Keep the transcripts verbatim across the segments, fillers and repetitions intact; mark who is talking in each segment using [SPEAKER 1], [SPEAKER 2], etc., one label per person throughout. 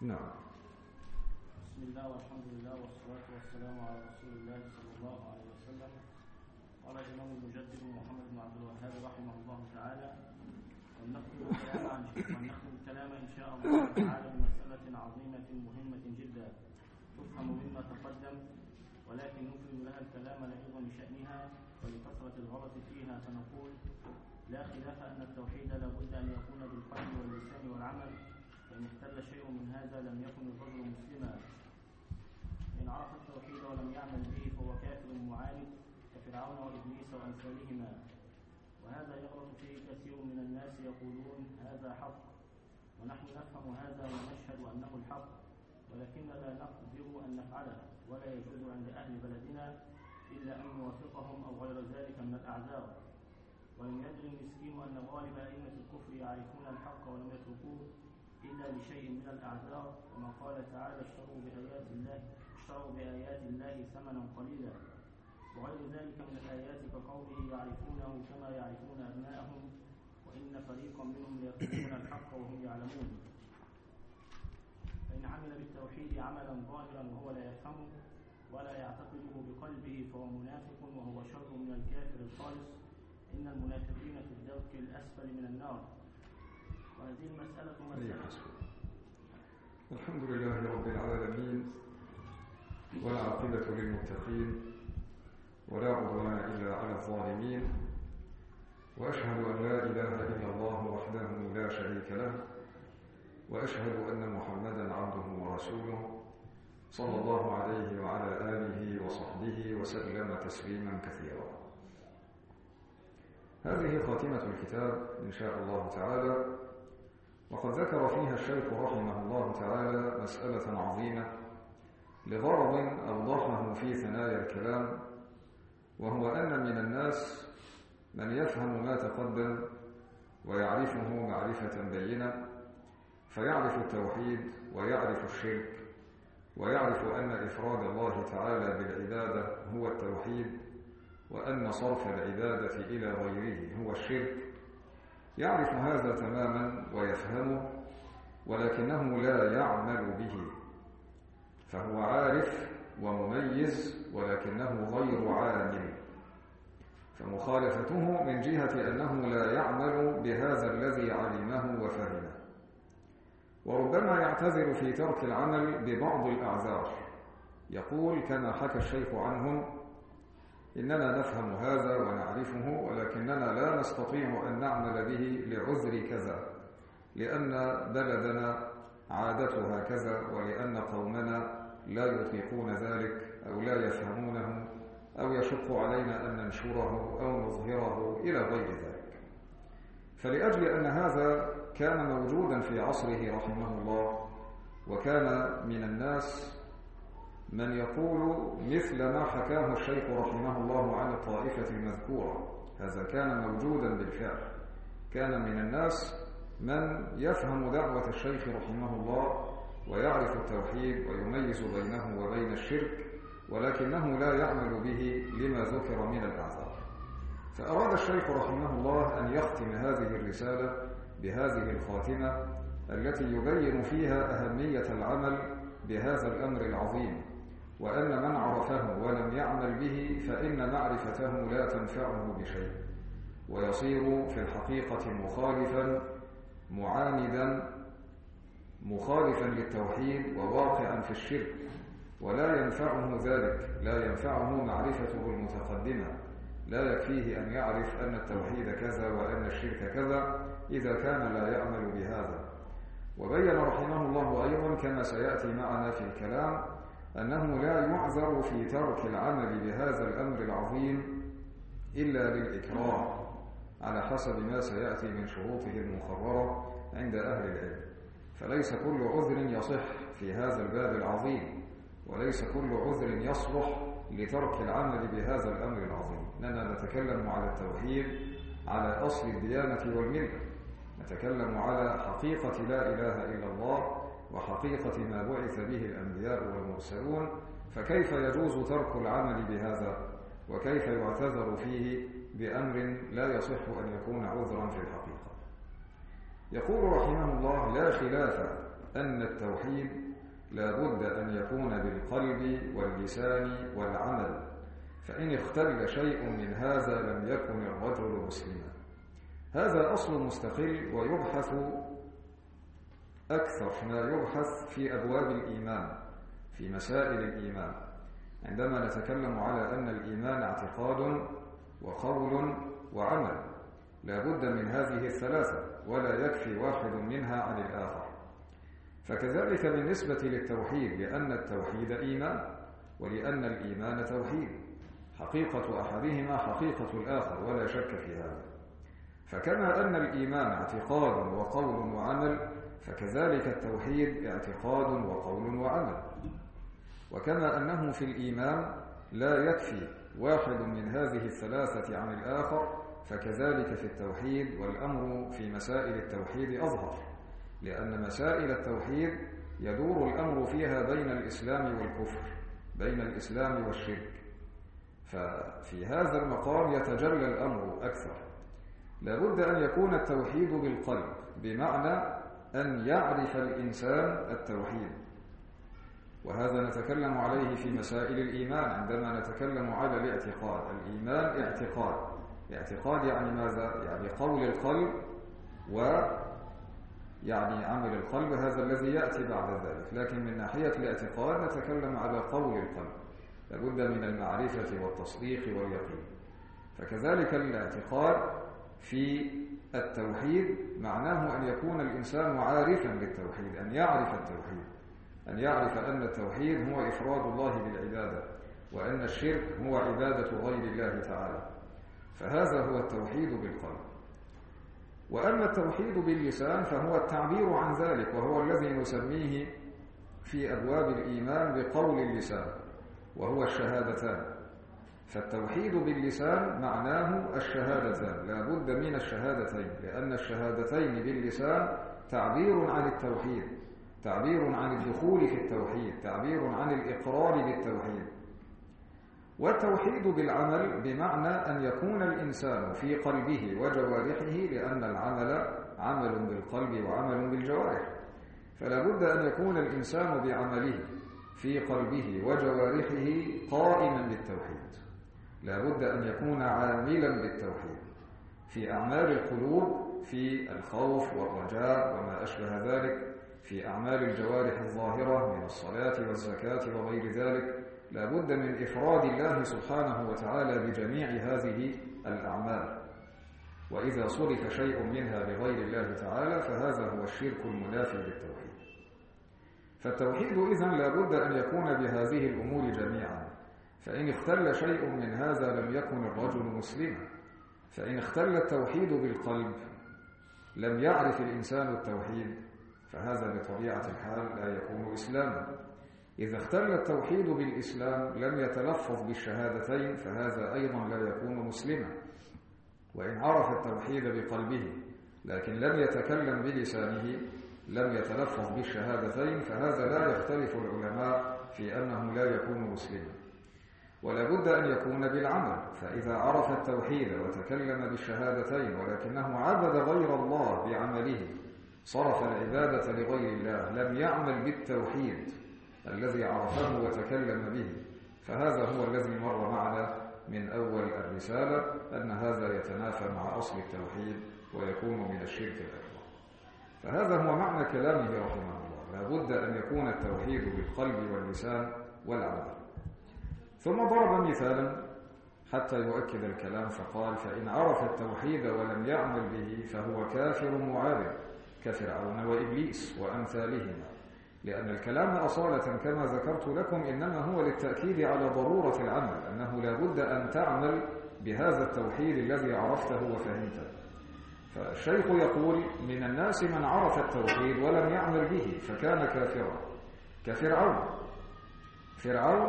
[SPEAKER 1] نعم.
[SPEAKER 2] بسم الله والحمد لله والصلاة والسلام على رسول الله صلى الله عليه وسلم. قال الإمام المجدد محمد بن عبد الوهاب رحمه الله تعالى: ونختم الكلام ونختم الكلام إن شاء الله تعالى بمسألة عظيمة مهمة جدا تفهم مما تقدم، ولكن نفرد لها الكلام لعظم شأنها ولكثرة الغلط فيها، فنقول: لا خلاف أن التوحيد لا بد أن يكون بالقلب واللسان والعمل، فإن اختل شيء من هذا لم يكن الرجل مسلما. إن عرف التوحيد ولم يعمل به فهو كافر معاند كفرعون وإبليس وأمثالهما، وهذا يغلط فيه كثير من الناس يقولون هذا حق، ونحن نفهم هذا ونشهد أنه الحق، ولكن لا نقدر أن نفعله، ولا يجوز عند أهل بلدنا إلا أن نوافقهم أو غير ذلك من الأعذار. ولم يدري المسكين أن غالب أئمة الكفر يعرفون الحق ولم يتركوه إلا لشيء من الأعذار، كما قال تعالى: اشتروا بآيات الله اشتروا بآيات الله ثمنا قليلا، وغير ذلك من الآيات كقوله: يعرفونه كما يعرفون أبناءهم وإن فريقا منهم ليكتمون الحق وهم يعلمون. فإن عمل بالتوحيد عملا ظاهرا وهو لا يفهمه ولا يعتقده بقلبه فهو منافق، وهو شر من الكافر الخالص. إن المنافقين في الدرك الأسفل من النار. وهذه المسألة مسألة.
[SPEAKER 1] الحمد لله رب العالمين، والعاقبة للمتقين، ولا عدوان إلا على الظالمين، وأشهد أن لا إله إلا الله وحده لا شريك له، وأشهد أن محمدا عبده ورسوله صلى الله عليه وعلى آله وصحبه وسلم تسليما كثيرا. هذه خاتمة الكتاب إن شاء الله تعالى، وقد ذكر فيها الشيخ رحمه الله تعالى مسألة عظيمة لغرض أوضحه في ثنايا الكلام، وهو أن من الناس من يفهم ما تقدم ويعرفه معرفة بينة، فيعرف التوحيد ويعرف الشرك ويعرف أن إفراد الله تعالى بالعبادة هو التوحيد، وأن صرف العبادة إلى غيره هو الشرك. يعرف هذا تماما ويفهمه، ولكنه لا يعمل به، فهو عارف ومميز ولكنه غير عامل، فمخالفته من جهة أنه لا يعمل بهذا الذي علمه وفهمه. وربما يعتذر في ترك العمل ببعض الأعذار، يقول كما حكى الشيخ عنهم: إننا نفهم هذا ونعرفه، ولكننا لا نستطيع أن نعمل به لعذر كذا، لأن بلدنا عادتها كذا، ولأن قومنا لا يطيقون ذلك أو لا يفهمونه، أو يشق علينا أن ننشره أو نظهره إلى غير ذلك. فلأجل أن هذا كان موجودا في عصره رحمه الله، وكان من الناس من يقول مثل ما حكاه الشيخ رحمه الله عن الطائفة المذكورة، هذا كان موجودا بالفعل. كان من الناس من يفهم دعوة الشيخ رحمه الله ويعرف التوحيد ويميز بينه وبين الشرك، ولكنه لا يعمل به لما ذكر من الأعذار. فأراد الشيخ رحمه الله أن يختم هذه الرسالة بهذه الخاتمة التي يبين فيها أهمية العمل بهذا الأمر العظيم، وأن من عرفه ولم يعمل به فإن معرفته لا تنفعه بشيء، ويصير في الحقيقة مخالفا معاندا مخالفا للتوحيد وواقعا في الشرك، ولا ينفعه ذلك، لا ينفعه معرفته المتقدمة. لا يكفيه أن يعرف أن التوحيد كذا وأن الشرك كذا إذا كان لا يعمل بهذا. وبين رحمه الله أيضا كما سيأتي معنا في الكلام أنه لا يعذر في ترك العمل بهذا الأمر العظيم إلا للإكراه، على حسب ما سيأتي من شروطه المقررة عند أهل العلم. فليس كل عذر يصح في هذا الباب العظيم، وليس كل عذر يصلح لترك العمل بهذا الأمر العظيم. إننا نتكلم على التوحيد على أصل الديانة والملة، نتكلم على حقيقة لا إله إلا الله وحقيقة ما بعث به الأنبياء والمرسلون، فكيف يجوز ترك العمل بهذا، وكيف يعتذر فيه بأمر لا يصح أن يكون عذرا في الحقيقة. يقول رحمه الله: لا خلاف أن التوحيد لا بد أن يكون بالقلب واللسان والعمل، فإن اختل شيء من هذا لم يكن الرجل مسلما. هذا أصل مستقل ويبحث أكثر ما يبحث في أبواب الإيمان، في مسائل الإيمان، عندما نتكلم على أن الإيمان اعتقاد وقول وعمل، لا بد من هذه الثلاثة ولا يكفي واحد منها عن الآخر. فكذلك بالنسبة للتوحيد، لأن التوحيد إيمان ولأن الإيمان توحيد، حقيقة أحدهما حقيقة الآخر ولا شك في هذا. فكما أن الإيمان اعتقاد وقول وعمل، فكذلك التوحيد اعتقاد وقول وعمل. وكما أنه في الإيمان لا يكفي واحد من هذه الثلاثة عن الآخر، فكذلك في التوحيد، والأمر في مسائل التوحيد أظهر، لأن مسائل التوحيد يدور الأمر فيها بين الإسلام والكفر، بين الإسلام والشرك، ففي هذا المقام يتجلى الأمر أكثر. لابد أن يكون التوحيد بالقلب، بمعنى أن يعرف الإنسان التوحيد، وهذا نتكلم عليه في مسائل الإيمان عندما نتكلم على الاعتقاد. الإيمان اعتقاد، اعتقاد يعني ماذا؟ يعني قول القلب ويعني عمل القلب، هذا الذي يأتي بعد ذلك. لكن من ناحية الاعتقاد نتكلم على قول القلب، لابد من المعرفة والتصديق واليقين. فكذلك الاعتقاد في التوحيد معناه أن يكون الإنسان عارفا بالتوحيد، أن يعرف التوحيد، أن يعرف أن التوحيد هو إفراد الله بالعبادة، وأن الشرك هو عبادة غير الله تعالى. فهذا هو التوحيد بالقلب. وأما التوحيد باللسان فهو التعبير عن ذلك، وهو الذي نسميه في أبواب الإيمان بقول اللسان، وهو الشهادتان. فالتوحيد باللسان معناه الشهادتان، لا بد من الشهادتين، لأن الشهادتين باللسان تعبير عن التوحيد، تعبير عن الدخول في التوحيد، تعبير عن الإقرار بالتوحيد. والتوحيد بالعمل بمعنى أن يكون الإنسان في قلبه وجوارحه، لأن العمل عمل بالقلب وعمل بالجوارح، فلا بد أن يكون الإنسان بعمله في قلبه وجوارحه قائما بالتوحيد، لا بد أن يكون عاملا بالتوحيد في أعمال القلوب، في الخوف والرجاء وما أشبه ذلك، في أعمال الجوارح الظاهرة من الصلاة والزكاة وغير ذلك. لا بد من إفراد الله سبحانه وتعالى بجميع هذه الأعمال، وإذا صرف شيء منها لغير الله تعالى فهذا هو الشرك المنافي للتوحيد. فالتوحيد إذن لا بد أن يكون بهذه الأمور جميعا، فإن اختل شيء من هذا لم يكن الرجل مسلما. فإن اختل التوحيد بالقلب لم يعرف الإنسان التوحيد، فهذا بطبيعة الحال لا يكون إسلاما. إذا اختل التوحيد بالإسلام لم يتلفظ بالشهادتين، فهذا أيضا لا يكون مسلما. وإن عرف التوحيد بقلبه لكن لم يتكلم بلسانه، لم يتلفظ بالشهادتين، فهذا لا يختلف العلماء في أنه لا يكون مسلما. ولا بد أن يكون بالعمل، فإذا عرف التوحيد وتكلم بالشهادتين ولكنه عبد غير الله بعمله، صرف العبادة لغير الله، لم يعمل بالتوحيد الذي عرفه وتكلم به، فهذا هو الذي مر معنا من أول الرسالة، أن هذا يتنافى مع أصل التوحيد ويكون من الشرك الأكبر. فهذا هو معنى كلامه رحمه الله، لا بد أن يكون التوحيد بالقلب واللسان والعمل. ثم ضرب مثالا حتى يؤكد الكلام فقال: فإن عرف التوحيد ولم يعمل به فهو كافر معارض كفرعون وإبليس وأمثالهما. لأن الكلام أصالة كما ذكرت لكم إنما هو للتأكيد على ضرورة العمل، أنه لا بد أن تعمل بهذا التوحيد الذي عرفته وفهمته. فالشيخ يقول: من الناس من عرف التوحيد ولم يعمل به فكان كافرا كفرعون. فرعون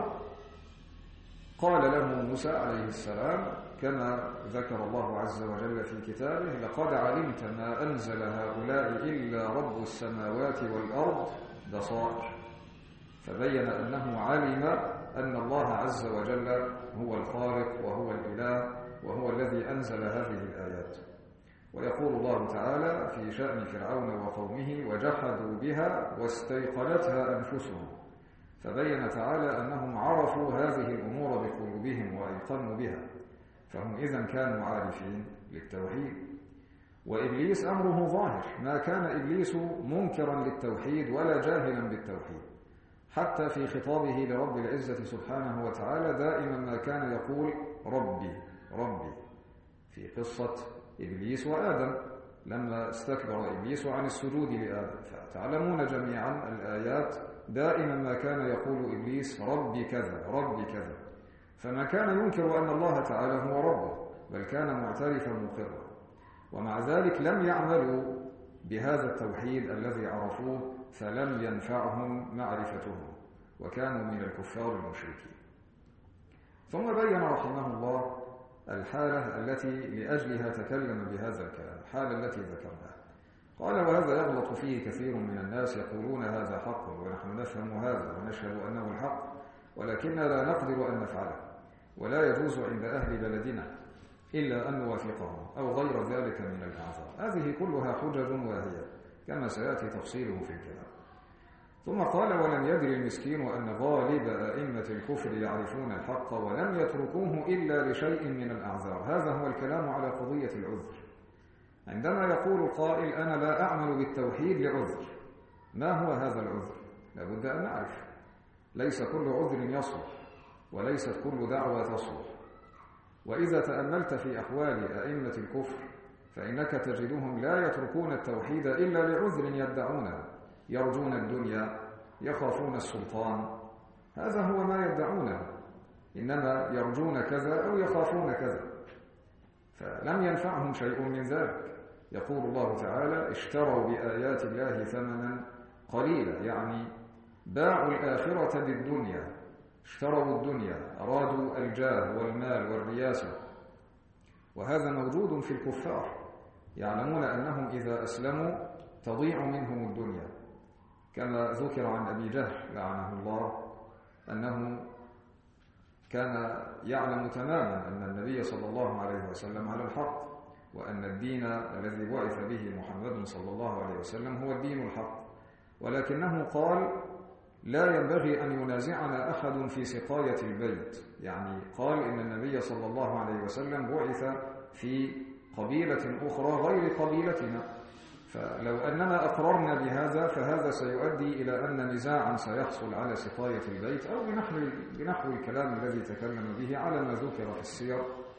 [SPEAKER 1] قال له موسى عليه السلام كما ذكر الله عز وجل في كتابه: لقد علمت ما أنزل هؤلاء إلا رب السماوات والأرض بصائر. فبين أنه علم أن الله عز وجل هو الخالق وهو الإله وهو الذي أنزل هذه الآيات. ويقول الله تعالى في شأن فرعون وقومه وجحدوا بها واستيقنتها أنفسهم، فبين تعالى أنهم عرفوا هذه الأمور بقلوبهم وأيقنوا بها، فهم إذن كانوا عارفين للتوحيد. وإبليس أمره ظاهر، ما كان إبليس منكرا للتوحيد ولا جاهلا بالتوحيد، حتى في خطابه لرب العزة سبحانه وتعالى دائما ما كان يقول ربي ربي، في قصة إبليس وآدم لما استكبر إبليس عن السجود لآدم، فتعلمون جميعا الآيات دائما ما كان يقول إبليس ربي كذا ربي كذا، فما كان ينكر أن الله تعالى هو ربه، بل كان معترفا مقرا. ومع ذلك لم يعملوا بهذا التوحيد الذي عرفوه، فلم ينفعهم معرفتهم، وكانوا من الكفار المشركين. ثم بين رحمه الله الحالة التي لأجلها تكلم بهذا الكلام، الحالة التي ذكرناها. قال: وهذا يغلط فيه كثير من الناس، يقولون هذا حق ونحن نفهم هذا ونشهد أنه الحق، ولكننا لا نقدر أن نفعله، ولا يجوز عند أهل بلدنا إلا أن نوافقهم أو غير ذلك من الأعذار. هذه كلها حجج واهية كما سيأتي تفصيله في الكلام. ثم قال: ولم يدري المسكين أن غالب أئمة الكفر يعرفون الحق ولم يتركوه إلا لشيء من الأعذار. هذا هو الكلام على قضية العذر. عندما يقول القائل أنا لا أعمل بالتوحيد لعذر، ما هو هذا العذر؟ لابد أن نعرف. ليس كل عذر يصلح، وليست كل دعوة تصلح. وإذا تأملت في أحوال أئمة الكفر فإنك تجدهم لا يتركون التوحيد إلا لعذر يدعونه، يرجون الدنيا، يخافون السلطان، هذا هو ما يدعونه، إنما يرجون كذا أو يخافون كذا، فلم ينفعهم شيء من ذلك. يقول الله تعالى: اشتروا بآيات الله ثمنا قليلا، يعني باعوا الآخرة بالدنيا، اشتروا الدنيا، أرادوا الجاه والمال والرياسة، وهذا موجود في الكفار، يعلمون أنهم إذا أسلموا تضيع منهم الدنيا، كما ذكر عن أبي جهل لعنه الله أنه كان يعلم تماما أن النبي صلى الله عليه وسلم على الحق، وأن الدين الذي بعث به محمد صلى الله عليه وسلم هو الدين الحق، ولكنه قال: لا ينبغي أن ينازعنا أحد في سقاية البيت، يعني قال إن النبي صلى الله عليه وسلم بعث في قبيلة أخرى غير قبيلتنا، فلو أننا أقررنا بهذا فهذا سيؤدي إلى أن نزاعا سيحصل على سقاية البيت، أو بنحو, بنحو الكلام الذي تكلم به على ما ذكر في السير.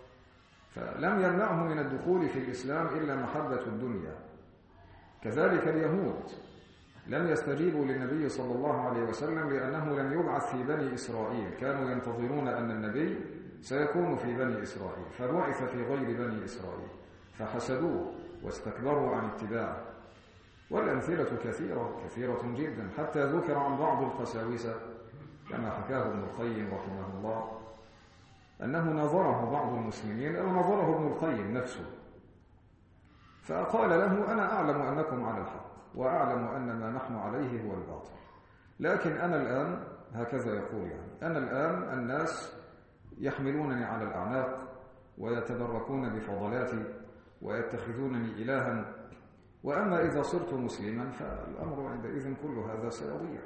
[SPEAKER 1] فلم يمنعه من الدخول في الإسلام إلا محبة الدنيا. كذلك اليهود لم يستجيبوا للنبي صلى الله عليه وسلم لأنه لم يبعث في بني إسرائيل، كانوا ينتظرون أن النبي سيكون في بني إسرائيل، فبعث في غير بني إسرائيل، فحسدوه واستكبروا عن اتباعه. والأمثلة كثيرة كثيرة جدا، حتى ذكر عن بعض القساوسة كما حكاه ابن القيم رحمه الله أنه نظره بعض المسلمين أو نظره ابن القيم نفسه، فقال له: أنا أعلم أنكم على الحق، وأعلم أن ما نحن عليه هو الباطل، لكن أنا الآن، هكذا يقول يعني، أنا الآن الناس يحملونني على الأعناق ويتبركون بفضلاتي ويتخذونني إلها، وأما إذا صرت مسلما فالأمر عندئذ كل هذا سيضيع.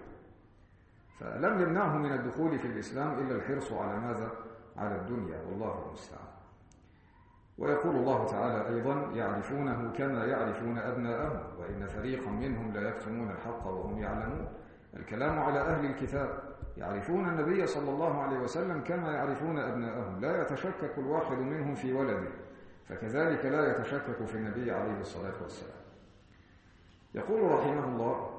[SPEAKER 1] فلم يمنعه من الدخول في الإسلام إلا الحرص على ماذا؟ على الدنيا، والله المستعان. ويقول الله تعالى أيضا: يعرفونه كما يعرفون أبناءهم وإن فريقا منهم لا يكتمون الحق وهم يعلمون. الكلام على أهل الكتاب، يعرفون النبي صلى الله عليه وسلم كما يعرفون أبناءهم، لا يتشكك الواحد منهم في ولده، فكذلك لا يتشكك في النبي عليه الصلاة والسلام. يقول رحمه الله: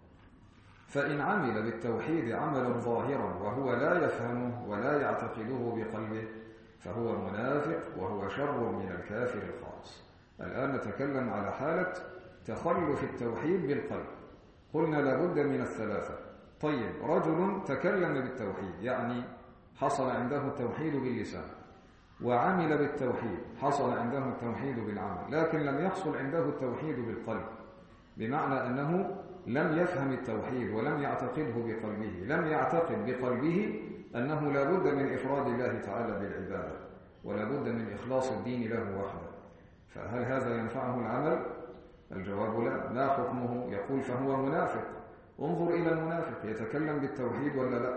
[SPEAKER 1] فإن عمل بالتوحيد عملا ظاهرا وهو لا يفهمه ولا يعتقده بقلبه فهو منافق وهو شر من الكافر الخالص. الآن نتكلم على حالة تخلف التوحيد بالقلب. قلنا لابد من الثلاثة. طيب، رجل تكلم بالتوحيد، يعني حصل عنده التوحيد باللسان، وعمل بالتوحيد، حصل عنده التوحيد بالعمل، لكن لم يحصل عنده التوحيد بالقلب، بمعنى أنه لم يفهم التوحيد ولم يعتقده بقلبه، لم يعتقد بقلبه أنه لا بد من إفراد الله تعالى بالعبادة، ولا بد من إخلاص الدين له وحده، فهل هذا ينفعه العمل؟ الجواب لا. ما حكمه؟ يقول فهو منافق. انظر إلى المنافق، يتكلم بالتوحيد ولا لا؟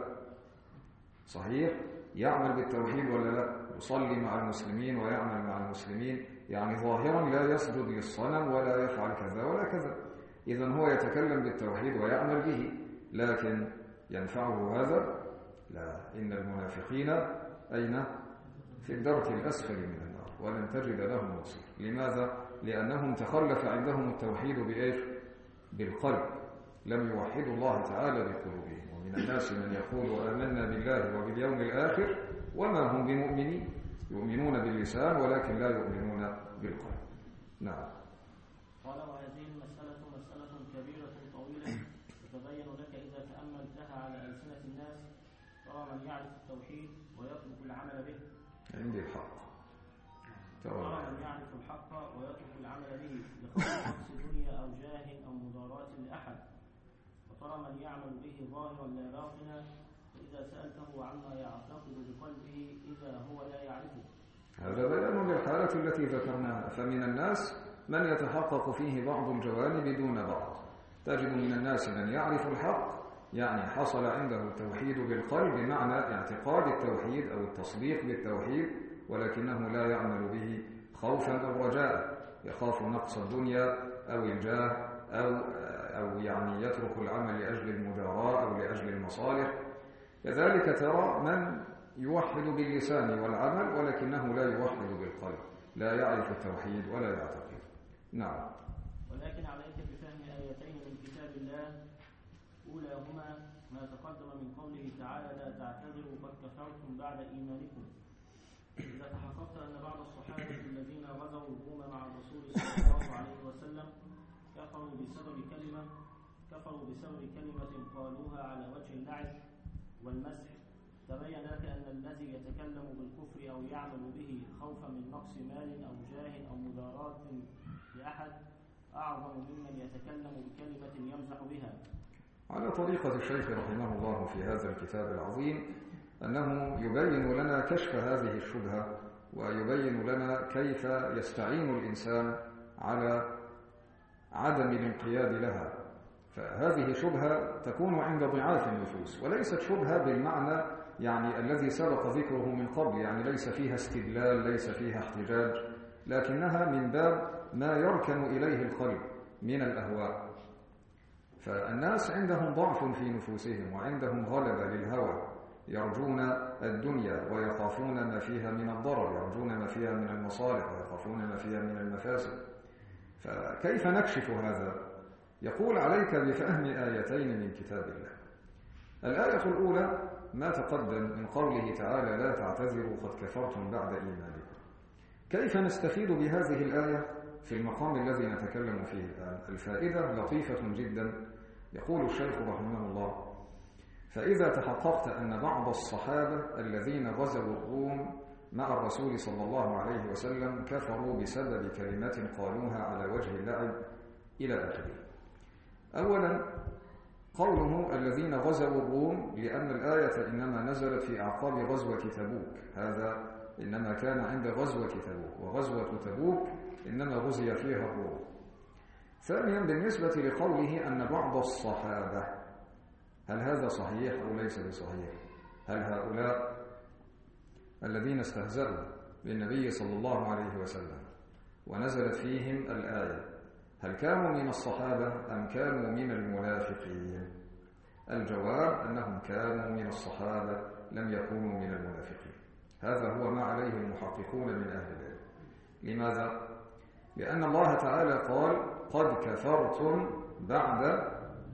[SPEAKER 1] صحيح؟ يعمل بالتوحيد ولا لا؟ يصلي مع المسلمين ويعمل مع المسلمين، يعني ظاهرا لا يسجد للصنم ولا يفعل كذا ولا كذا. إذن هو يتكلم بالتوحيد ويعمل به، لكن ينفعه هذا؟ لا. إن المنافقين أين؟ في الدرك الأسفل من النار ولن تجد لهم نصير. لماذا؟ لأنهم تخلف عندهم التوحيد بإيش؟ بالقلب، لم يوحدوا الله تعالى بقلوبهم. ومن الناس من يقول آمنا بالله وباليوم الآخر وما هم بمؤمنين، يؤمنون باللسان ولكن لا يؤمنون بالقلب. نعم.
[SPEAKER 2] قال وهذه المسألة مسألة كبيرة طويلة تتبين لك إذا تأملتها على ألسنة الناس. ترى من يعرف التوحيد ويترك العمل به.
[SPEAKER 1] عندي الحق.
[SPEAKER 2] ترى من يعرف الحق ويترك العمل به لخوف نقص دنيا أو جاه أو مضاراة لأحد. وترى من يعمل به ظاهرا لا باطنا، فإذا سألته عما يعتقد بقلبه إذا هو لا يعرفه.
[SPEAKER 1] هذا بيان للحالة التي ذكرناها. فمن الناس من يتحقق فيه بعض الجوانب دون بعض. تجد من الناس من يعرف الحق، يعني حصل عنده التوحيد بالقلب بمعنى اعتقاد التوحيد أو التصديق بالتوحيد، ولكنه لا يعمل به خوفا أو رجاء، يخاف نقص الدنيا أو الجاه أو, أو يعني يترك العمل لأجل المداراة أو لأجل المصالح. كذلك ترى من يوحد باللسان والعمل ولكنه لا يوحد بالقلب، لا يعرف التوحيد ولا يعتقد. نعم.
[SPEAKER 2] ولكن عليك بفهم آيتين من كتاب الله، أولاهما ما تقدم من قوله تعالى لا تعتذروا قد كفرتم بعد إيمانكم. إذا تحققت أن بعض الصحابة الذين غزوا الروم مع الرسول صلى الله عليه وسلم كفروا بسبب كلمة كفروا بسبب كلمة قالوها على وجه اللعب والمسح، تبين لك أن الذي يتكلم بالكفر أو يعمل به خوفا من نقص مال أو جاه أو مداراة لأحد أعظم ممن يتكلم بكلمة يمزح بها.
[SPEAKER 1] على طريقة الشيخ رحمه الله في هذا الكتاب العظيم أنه يبين لنا كشف هذه الشبهة، ويبين لنا كيف يستعين الإنسان على عدم الانقياد لها. فهذه شبهة تكون عند ضعاف النفوس، وليست شبهة بالمعنى يعني الذي سبق ذكره من قبل، يعني ليس فيها استدلال، ليس فيها احتجاج، لكنها من باب ما يركن إليه القلب من الأهواء. فالناس عندهم ضعف في نفوسهم وعندهم غلبة للهوى، يرجون الدنيا ويخافون ما فيها من الضرر، يرجون ما فيها من المصالح ويخافون ما فيها من المفاسد. فكيف نكشف هذا؟ يقول عليك بفهم آيتين من كتاب الله. الآية الأولى ما تقدم من قوله تعالى لا تعتذروا قد كفرتم بعد إيمانكم. كيف نستفيد بهذه الآية في المقام الذي نتكلم فيه الآن؟ الفائدة لطيفة جدا. يقول الشيخ رحمه الله فإذا تحققت أن بعض الصحابة الذين غزوا الروم مع الرسول صلى الله عليه وسلم كفروا بسبب كلمات قالوها على وجه اللعب إلى آخره. أولا قوله الذين غزوا الروم، لأن الآية إنما نزلت في أعقاب غزوة تبوك، هذا إنما كان عند غزوة تبوك، وغزوة تبوك إنما غزي فيها الروم. ثانيا بالنسبة لقوله أن بعض الصحابة، هل هذا صحيح أو ليس بصحيح؟ هل هؤلاء الذين استهزأوا بالنبي صلى الله عليه وسلم ونزلت فيهم الآية هل كانوا من الصحابة أم كانوا من المنافقين؟ الجواب أنهم كانوا من الصحابة، لم يكونوا من المنافقين. هذا هو ما عليه المحققون من أهل العلم. لماذا؟ لأن الله تعالى قال قد كفرتم بعد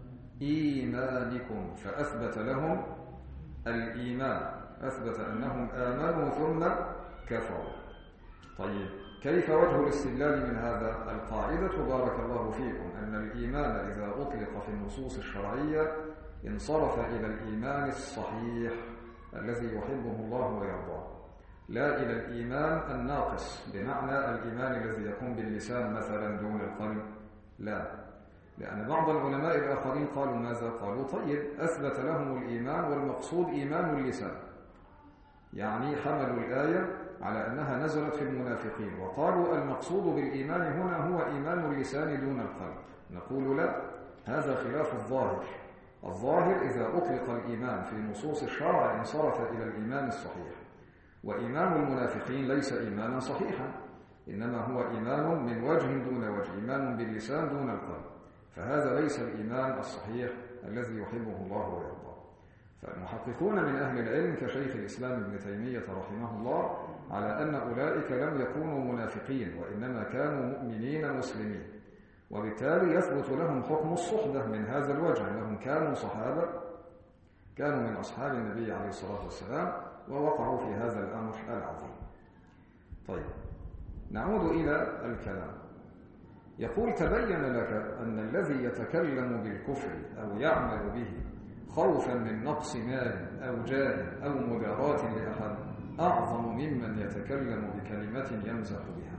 [SPEAKER 1] إيمانكم، فأثبت لهم الإيمان، أثبت أنهم آمنوا ثم كفروا. طيب كيف وجه الاستدلال من هذا؟ القاعدة بارك الله فيكم أن الإيمان إذا أطلق في النصوص الشرعية انصرف إلى الإيمان الصحيح الذي يحبه الله ويرضاه، لا إلى الإيمان الناقص بمعنى الإيمان الذي يكون باللسان مثلا دون القلب، لا. لأن بعض العلماء الآخرين قالوا ماذا؟ قالوا طيب أثبت لهم الإيمان والمقصود إيمان اللسان، يعني حملوا الآية على أنها نزلت في المنافقين، وقالوا المقصود بالإيمان هنا هو إيمان اللسان دون القلب. نقول لا، هذا خلاف الظاهر. الظاهر إذا أطلق الإيمان في نصوص الشرع انصرف إلى الإيمان الصحيح، وإيمان المنافقين ليس إيمانا صحيحا، إنما هو إيمان من وجه دون وجه، إيمان باللسان دون القلب، فهذا ليس الإيمان الصحيح الذي يحبه الله ويرضاه. فالمحققون من أهل العلم كشيخ الإسلام ابن تيمية رحمه الله على أن أولئك لم يكونوا منافقين، وإنما كانوا مؤمنين مسلمين، وبالتالي يثبت لهم حكم الصحبة من هذا الوجه، أنهم كانوا صحابة، كانوا من أصحاب النبي عليه الصلاة والسلام، ووقعوا في هذا الأمر العظيم. طيب، نعود إلى الكلام. يقول: تبين لك أن الذي يتكلم بالكفر أو يعمل به خوفا من نقص مال أو جاه أو مداراة لأحد أعظم ممن يتكلم بكلمة يمزح بها.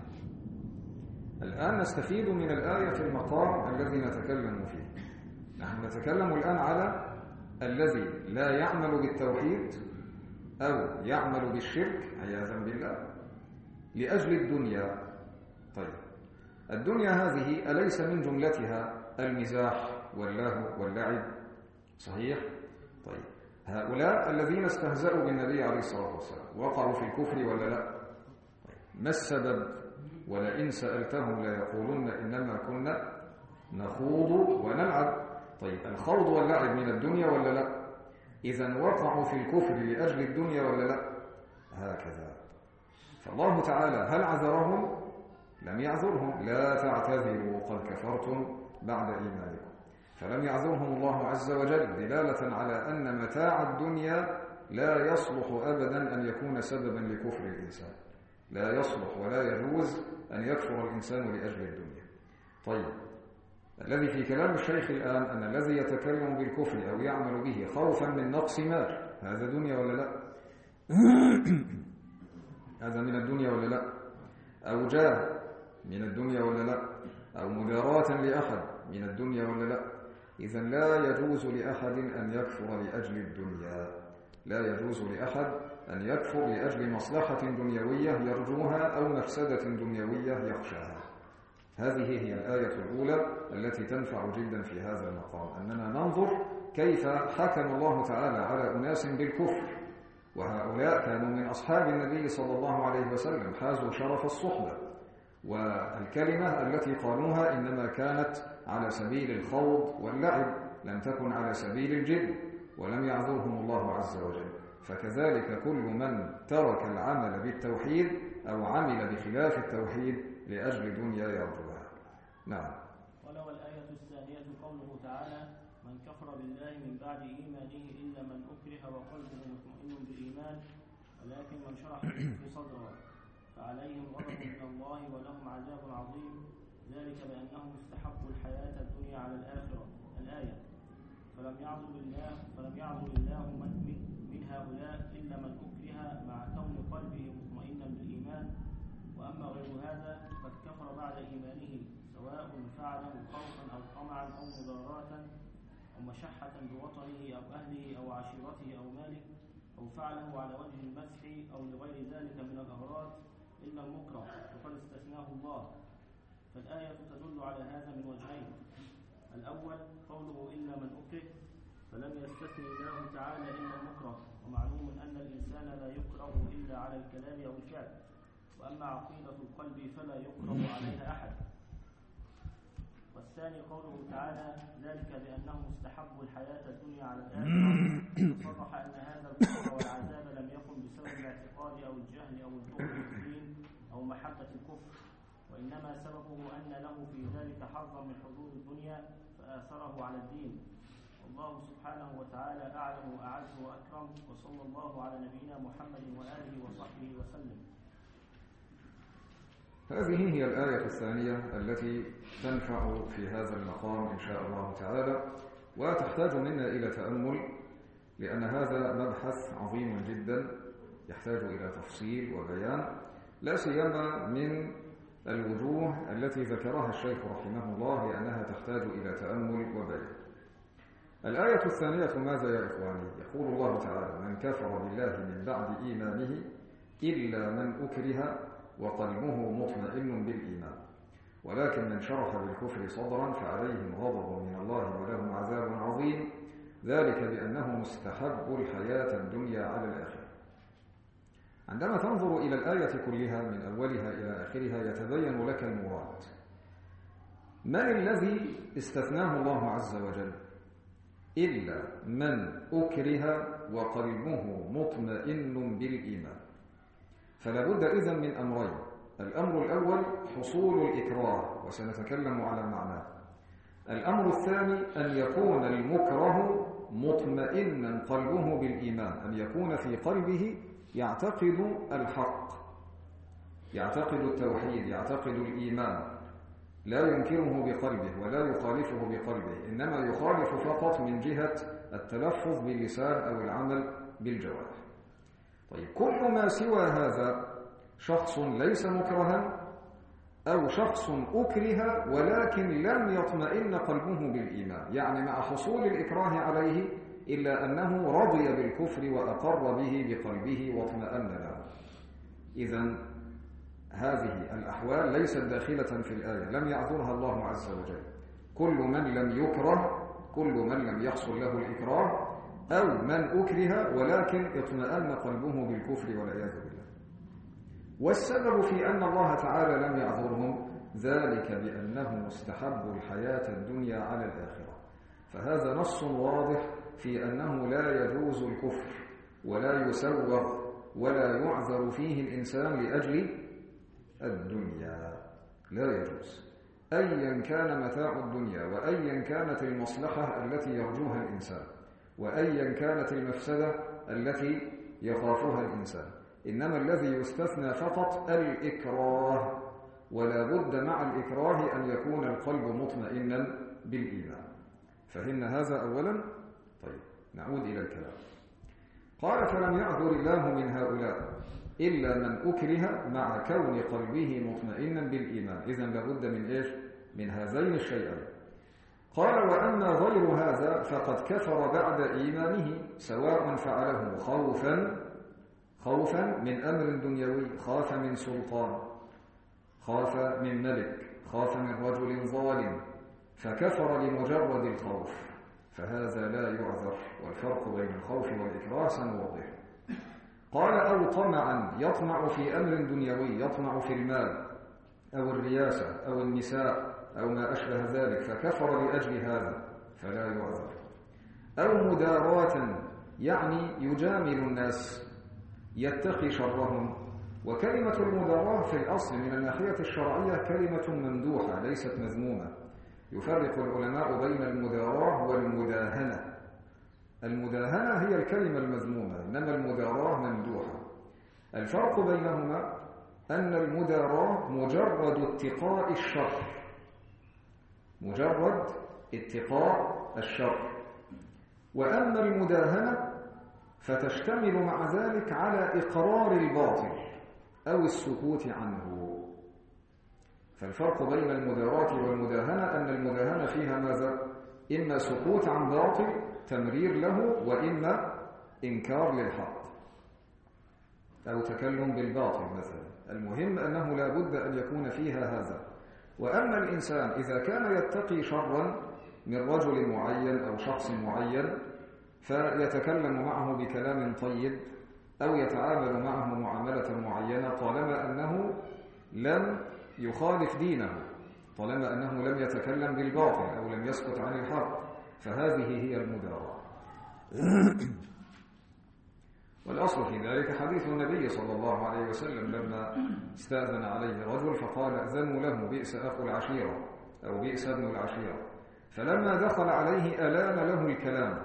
[SPEAKER 1] الآن نستفيد من الآية في المقام الذي نتكلم فيه. نحن نتكلم الآن على الذي لا يعمل بالتوحيد أو يعمل بالشرك عياذا بالله لأجل الدنيا. طيب، الدنيا هذه أليس من جملتها المزاح واللهو واللعب؟ صحيح؟ طيب، هؤلاء الذين استهزأوا بالنبي عليه الصلاة والسلام وقعوا في الكفر ولا لا؟ طيب، ما السبب؟ ولئن سألتهم ليقولن إنما كنا نخوض ونلعب. طيب، الخوض واللعب من الدنيا ولا لا؟ إذن وقعوا في الكفر لأجل الدنيا ولا لا؟ هكذا. فالله تعالى هل عذرهم؟ لم يعذرهم. لا تعتذروا قد كفرتم بعد إيمانكم. فلم يعذرهم الله عز وجل دلالة على أن متاع الدنيا لا يصلح أبدا أن يكون سببا لكفر الإنسان. لا يصلح ولا يجوز أن يكفر الإنسان لأجل الدنيا. طيب، الذي في كلام الشيخ الآن أن الذي يتكلم بالكفر أو يعمل به خوفا من نقص مال، هذا دنيا ولا لا؟ هذا من الدنيا ولا لا؟ أو جاه من الدنيا ولا لا؟ أو مداراة لأحد من الدنيا ولا لا؟ إذن لا يجوز لأحد أن يكفر لأجل الدنيا. لا يجوز لأحد أن يكفر لأجل مصلحة دنيوية يرجوها أو مفسدة دنيوية يخشاها. هذه هي الآية الأولى التي تنفع جدا في هذا المقام، أننا ننظر كيف حكم الله تعالى على أناس بالكفر، وهؤلاء كانوا من أصحاب النبي صلى الله عليه وسلم، حازوا شرف الصحبة، والكلمة التي قالوها إنما كانت على سبيل الخوض واللعب، لم تكن على سبيل الجد، ولم يعذرهم الله عز وجل. فكذلك كل من ترك العمل بالتوحيد أو عمل بخلاف التوحيد لأجل دنيا يرجوها. نعم.
[SPEAKER 2] ولو الآية الثانية قوله تعالى: من كفر بالله من بعد إيمانه إلا من أكره وقلبه مطمئن بالإيمان ولكن من شرح بالكفر صدرا فعليهم غضب من الله ولهم عذاب عظيم، ذلك بأنهم استحبوا الحياة الدنيا على الآخرة. الآية. فلم يعذر الله فلم يعذر الله من, من هؤلاء إلا من أكره مع كون قلبه مطمئنا بالإيمان، وأما غير هذا قد كفر بعد إيمانه، سواء فعله خوفا أو طمعا أو مضاراة أو مشحة بوطنه أو أهله أو عشيرته أو ماله، أو فعله على وجه المسح أو لغير ذلك من الأغراض إلا المكره وقد استثناه الله. فالآية تدل على هذا من وجهين: الأول قوله إلا من أكره، فلم يستثني الله تعالى إلا المكره، ومعلوم أن الإنسان لا يكره إلا على الكلام أو الفعل، وأما عقيدة القلب فلا يكره عليها أحد. والثاني قوله تعالى: ذلك بأنهم استحبوا الحياة الدنيا على الآخرة، صرح أن هذا الكفر والعذاب لم يكن بسبب الاعتقاد أو الجهل أو البغض في الدين أو محبة الكفر، وإنما سببه أن له في ذلك حظا من حظوظ الدنيا فآثره على الدين. والله سبحانه وتعالى أعلم وأعز وأكرم، وصلى الله على نبينا محمد وآله وصحبه وسلم.
[SPEAKER 1] هذه هي الآية الثانية التي تنفع في هذا المقام إن شاء الله تعالى، وتحتاج منا إلى تأمل، لأن هذا مبحث عظيم جدا يحتاج إلى تفصيل وبيان، لا سيما من الوجوه التي ذكرها الشيخ رحمه الله، لأنها تحتاج إلى تأمل وبيان. الآية الثانية ماذا يا إخواني؟ يقول الله تعالى: من كفر بالله من بعد إيمانه إلا من أكره وقلبه مطمئن بالإيمان، ولكن من شرح بالكفر صدرا فعليهم غضب من الله ولهم عذاب عظيم، ذلك بأنه مستحب الحياة الدنيا على الآخرة. عندما تنظر إلى الآية كلها من أولها إلى آخرها يتبين لك المراد. من الذي استثناه الله عز وجل؟ إلا من أكره وقلبه مطمئن بالإيمان. فلا بد إذن من أمرين: الأمر الأول حصول الإكراه، وسنتكلم على معناه. الأمر الثاني أن يكون المكره مطمئنا قلبه بالإيمان، أن يكون في قلبه يعتقد الحق، يعتقد التوحيد، يعتقد الإيمان، لا ينكره بقلبه ولا يخالفه بقلبه، إنما يخالف فقط من جهة التلفظ باللسان أو العمل بالجوارح. طيب، كل ما سوى هذا شخص ليس مكرها أو شخص أكره ولكن لم يطمئن قلبه بالإيمان، يعني مع حصول الإكراه عليه إلا أنه رضي بالكفر وأقر به بقلبه واطمأن له. إذن هذه الأحوال ليست داخلة في الآية، لم يعذرها الله عز وجل. كل من لم يكره، كل من لم يحصل له الإكراه، أو من أكره ولكن اطمأن قلبه بالكفر والعياذ بالله. والسبب في أن الله تعالى لم يعذرهم ذلك بأنه مستحب الحياة الدنيا على الآخرة. فهذا نص واضح في أنه لا يجوز الكفر ولا يسوغ ولا يعذر فيه الإنسان لأجل الدنيا، لا يجوز، أيا كان متاع الدنيا وأيا كانت المصلحة التي يرجوها الإنسان وأيا كانت المفسدة التي يخافها الإنسان. إنما الذي يستثنى فقط الإكراه، ولا بد مع الإكراه أن يكون القلب مطمئنا بالإيمان. فهمنا هذا أولا؟ طيب، نعود إلى الكلام. قال: فلم يعذر الله من هؤلاء إلا من أكره مع كون قلبه مطمئنا بالإيمان. إذن لابد من إيش؟ من هذين الشيئين. قال: وأما غير هذا فقد كفر بعد إيمانه، سواء فعله خوفا خوفا من أمر دنيوي، خاف من سلطان، خاف من ملك، خاف من رجل ظالم فكفر لمجرد الخوف، فهذا لا يعذر، والفرق بين الخوف والإكراه سنوضحه. قال: أو طمعا، يطمع في أمر دنيوي، يطمع في المال أو الرياسة أو النساء أو ما أشبه ذلك فكفر لأجل هذا فلا يعذر. أو مداراة، يعني يجامل الناس، يتقي شرهم. وكلمة المداراة في الأصل من الناحية الشرعية كلمة ممدوحة ليست مذمومة. يفرق العلماء بين المداراة والمداهنة. المداهنة هي الكلمة المذمومة، إنما المداراة ممدوحة. الفرق بينهما أن المداراة مجرد اتقاء الشر، مجرد اتقاء الشر، وأما المداهنة فتشتمل مع ذلك على إقرار الباطل أو السكوت عنه. فالفرق بين المداراة والمداهنة أن المداهنة فيها ماذا؟ إما سكوت عن باطل تمرير له، وإما إنكار للحق أو تكلم بالباطل مثلا. المهم أنه لا بد أن يكون فيها هذا. وأما الإنسان إذا كان يتقي شرا من رجل معين أو شخص معين فيتكلم معه بكلام طيب أو يتعامل معه معاملة معينة طالما أنه لم يخالف دينه، طالما أنه لم يتكلم بالباطل أو لم يسكت عن الحق، فهذه هي المداراة. والأصل في ذلك حديث النبي صلى الله عليه وسلم لما استأذن عليه رجل فقال: أذنوا له بئس أخو العشيرة أو بئس ابن العشيرة، فلما دخل عليه ألان له الكلام،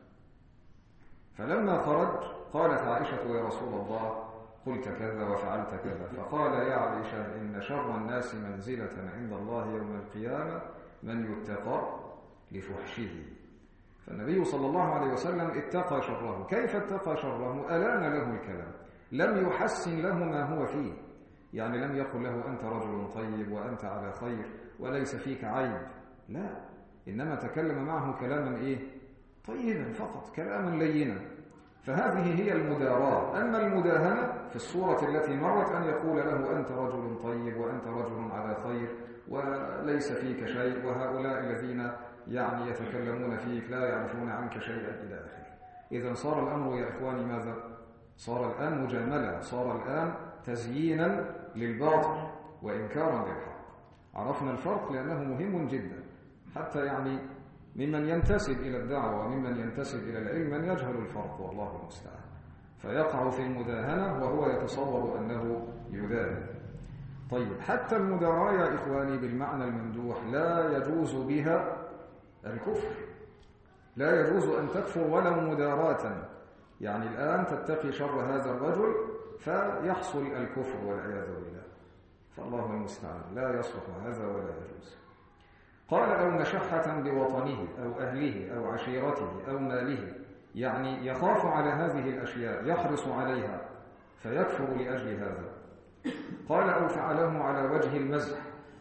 [SPEAKER 1] فلما خرج قالت عائشة: يا رسول الله قلت كذا وفعلت كذا، فقال: يا عائشة إن شر الناس منزلة عند الله يوم القيامة من يتقى لفحشه. فالنبي صلى الله عليه وسلم اتقى شره. كيف اتقى شره؟ ألان له الكلام، لم يحسن له ما هو فيه، يعني لم يقل له أنت رجل طيب وأنت على خير وليس فيك عيب، لا، إنما تكلم معه كلاما إيه؟ طيبا فقط، كلاما لينا. فهذه هي المداراة. أما المداهنة في الصورة التي مرت أن يقول له أنت رجل طيب وأنت رجل على خير وليس فيك شيء، وهؤلاء الذين يعني يتكلمون فيك لا يعرفون عنك شيئا إلى آخره. إذا صار الأمر يا إخواني ماذا؟ صار الآن مجاملة، صار الآن تزيينا للباطل وإنكارا للحق. عرفنا الفرق لأنه مهم جدا، حتى يعني ممن ينتسب إلى الدعوة وممن ينتسب إلى العلم من يجهل الفرق والله المستعان، فيقع في المداهنة وهو يتصور أنه يداهن. طيب حتى المداراة يا إخواني بالمعنى الممدوح لا يجوز بها الكفر، لا يجوز أن تكفر ولو مداراة. يعني الآن تتقي شر هذا الرجل فيحصل الكفر والعياذ بالله، فالله المستعان لا يصلح هذا ولا يجوز. قال أو مشحة بوطنه أو أهله أو عشيرته أو ماله، يعني يخاف على هذه الأشياء يحرص عليها فيكفر لأجل هذا. قال أو فعله على وجه المزح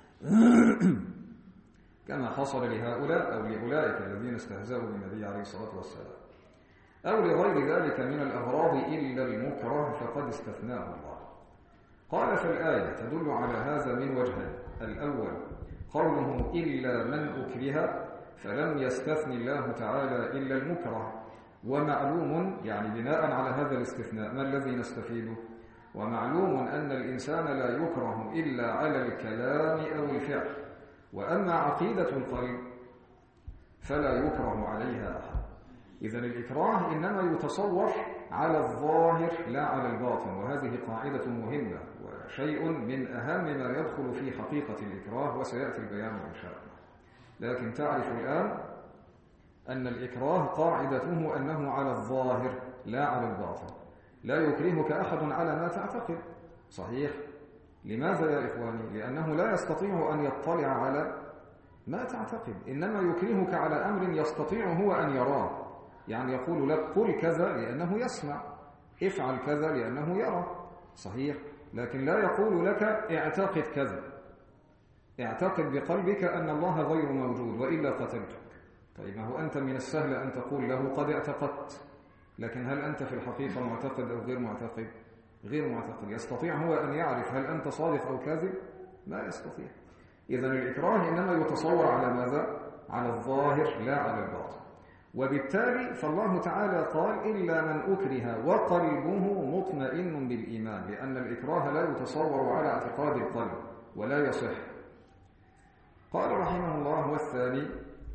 [SPEAKER 1] كما حصل لهؤلاء أو لأولئك الذين استهزأوا بالنبي عليه الصلاة والسلام، أو لغير ذلك من الأغراض إلا المكره فقد استثناه الله. قال فالآية تدل على هذا من وجهين: الأول قوله إلا من أكره، فلم يستثن الله تعالى إلا المكره، ومعلوم يعني بناء على هذا الاستثناء ما الذي نستفيده؟ ومعلوم أن الإنسان لا يكره إلا على الكلام أو الفعل، وأما عقيدة القلب فلا يكره عليها أحد. إذن الإكراه إنما يتصور على الظاهر لا على الباطن، وهذه قاعدة مهمة وشيء من أهم ما يدخل في حقيقة الإكراه، وسيأتي البيان إن شاء الله. لكن تعرف الآن أن الإكراه قاعدته أنه على الظاهر لا على الباطن، لا يكرهك أحد على ما تعتقد. صحيح؟ لماذا يا إخواني؟ لأنه لا يستطيع أن يطلع على ما تعتقد، إنما يكرهك على أمر يستطيع هو أن يراه. يعني يقول لك قل كذا لأنه يسمع، افعل كذا لأنه يرى. صحيح؟ لكن لا يقول لك اعتقد كذا، اعتقد بقلبك أن الله غير موجود وإلا قتلتك. طيب ما هو أنت من السهل أن تقول له قد اعتقدت، لكن هل أنت في الحقيقة معتقد أو غير معتقد؟ غير معتقد. يستطيع هو أن يعرف هل أنت صادق أو كاذب؟ لا يستطيع. إذن الإكراه إنما يتصور على ماذا؟ على الظاهر لا على الباطن. وبالتالي فالله تعالى قال إلا من أكره وقلبه مطمئن بالإيمان، لأن الإكراه لا يتصور على اعتقاد القلب ولا يصح. قال رحمه الله: والثاني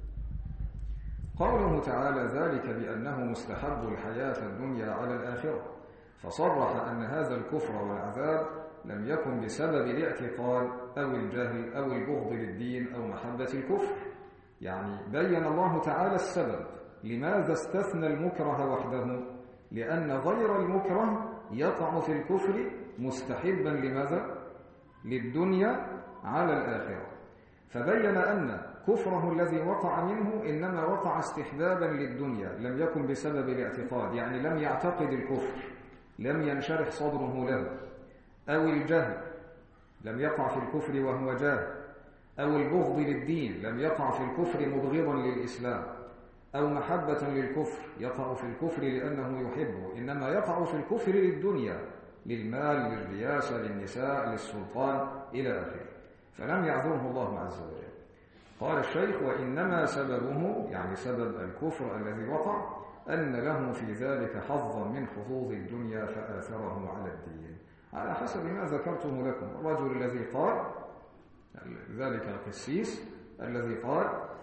[SPEAKER 1] قوله تعالى ذلك بأنه مستحب الحياة الدنيا على الآخرة، فصرح أن هذا الكفر والعذاب لم يكن بسبب الاعتقاد أو الجهل أو البغض للدين أو محبة الكفر. يعني بين الله تعالى السبب لماذا استثنى المكره وحده، لأن غير المكره يقع في الكفر مستحبا لماذا؟ للدنيا على الآخرة. فبين أن كفره الذي وقع منه إنما وقع استحبابا للدنيا، لم يكن بسبب الاعتقاد، يعني لم يعتقد الكفر، لم ينشرح صدره له، أو الجهل لم يقع في الكفر وهو جاهل، أو البغض للدين لم يقع في الكفر مبغضا للإسلام، أو محبة للكفر يقع في الكفر لأنه يحبه، إنما يقع في الكفر للدنيا، للمال، للرياسة، للنساء، للسلطان إلى آخره، فلم يعذره الله عز وجل. قال الشيخ: وإنما سببه يعني سبب الكفر الذي وقع أن له في ذلك حظا من حظوظ الدنيا فآثره على الدين، على حسب ما ذكرته لكم. الرجل الذي قال ذلك القسيس الذي قال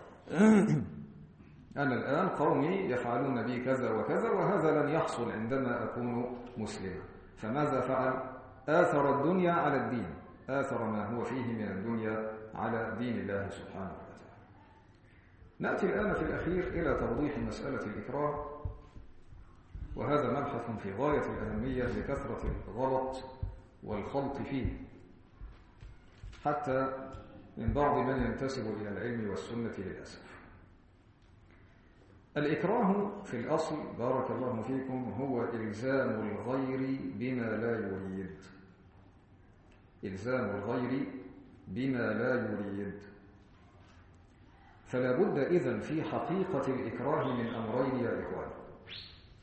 [SPEAKER 1] أنا الآن قومي يفعلون بي كذا وكذا وهذا لن يحصل عندما أكون مسلما، فماذا فعل؟ آثر الدنيا على الدين، آثر ما هو فيه من الدنيا على دين الله سبحانه وتعالى. نأتي الآن في الأخير إلى توضيح مسألة الإكراه، وهذا مبحث في غاية الأهمية لكثرة الغلط والخلط فيه، حتى من بعض من ينتسب إلى العلم والسنة للأسف. الإكراه في الأصل بارك الله فيكم هو إلزام الغير بما لا يريد، إلزام الغير بما لا يريد. فلا بد إذن في حقيقة الإكراه من أمرين يا إخوان: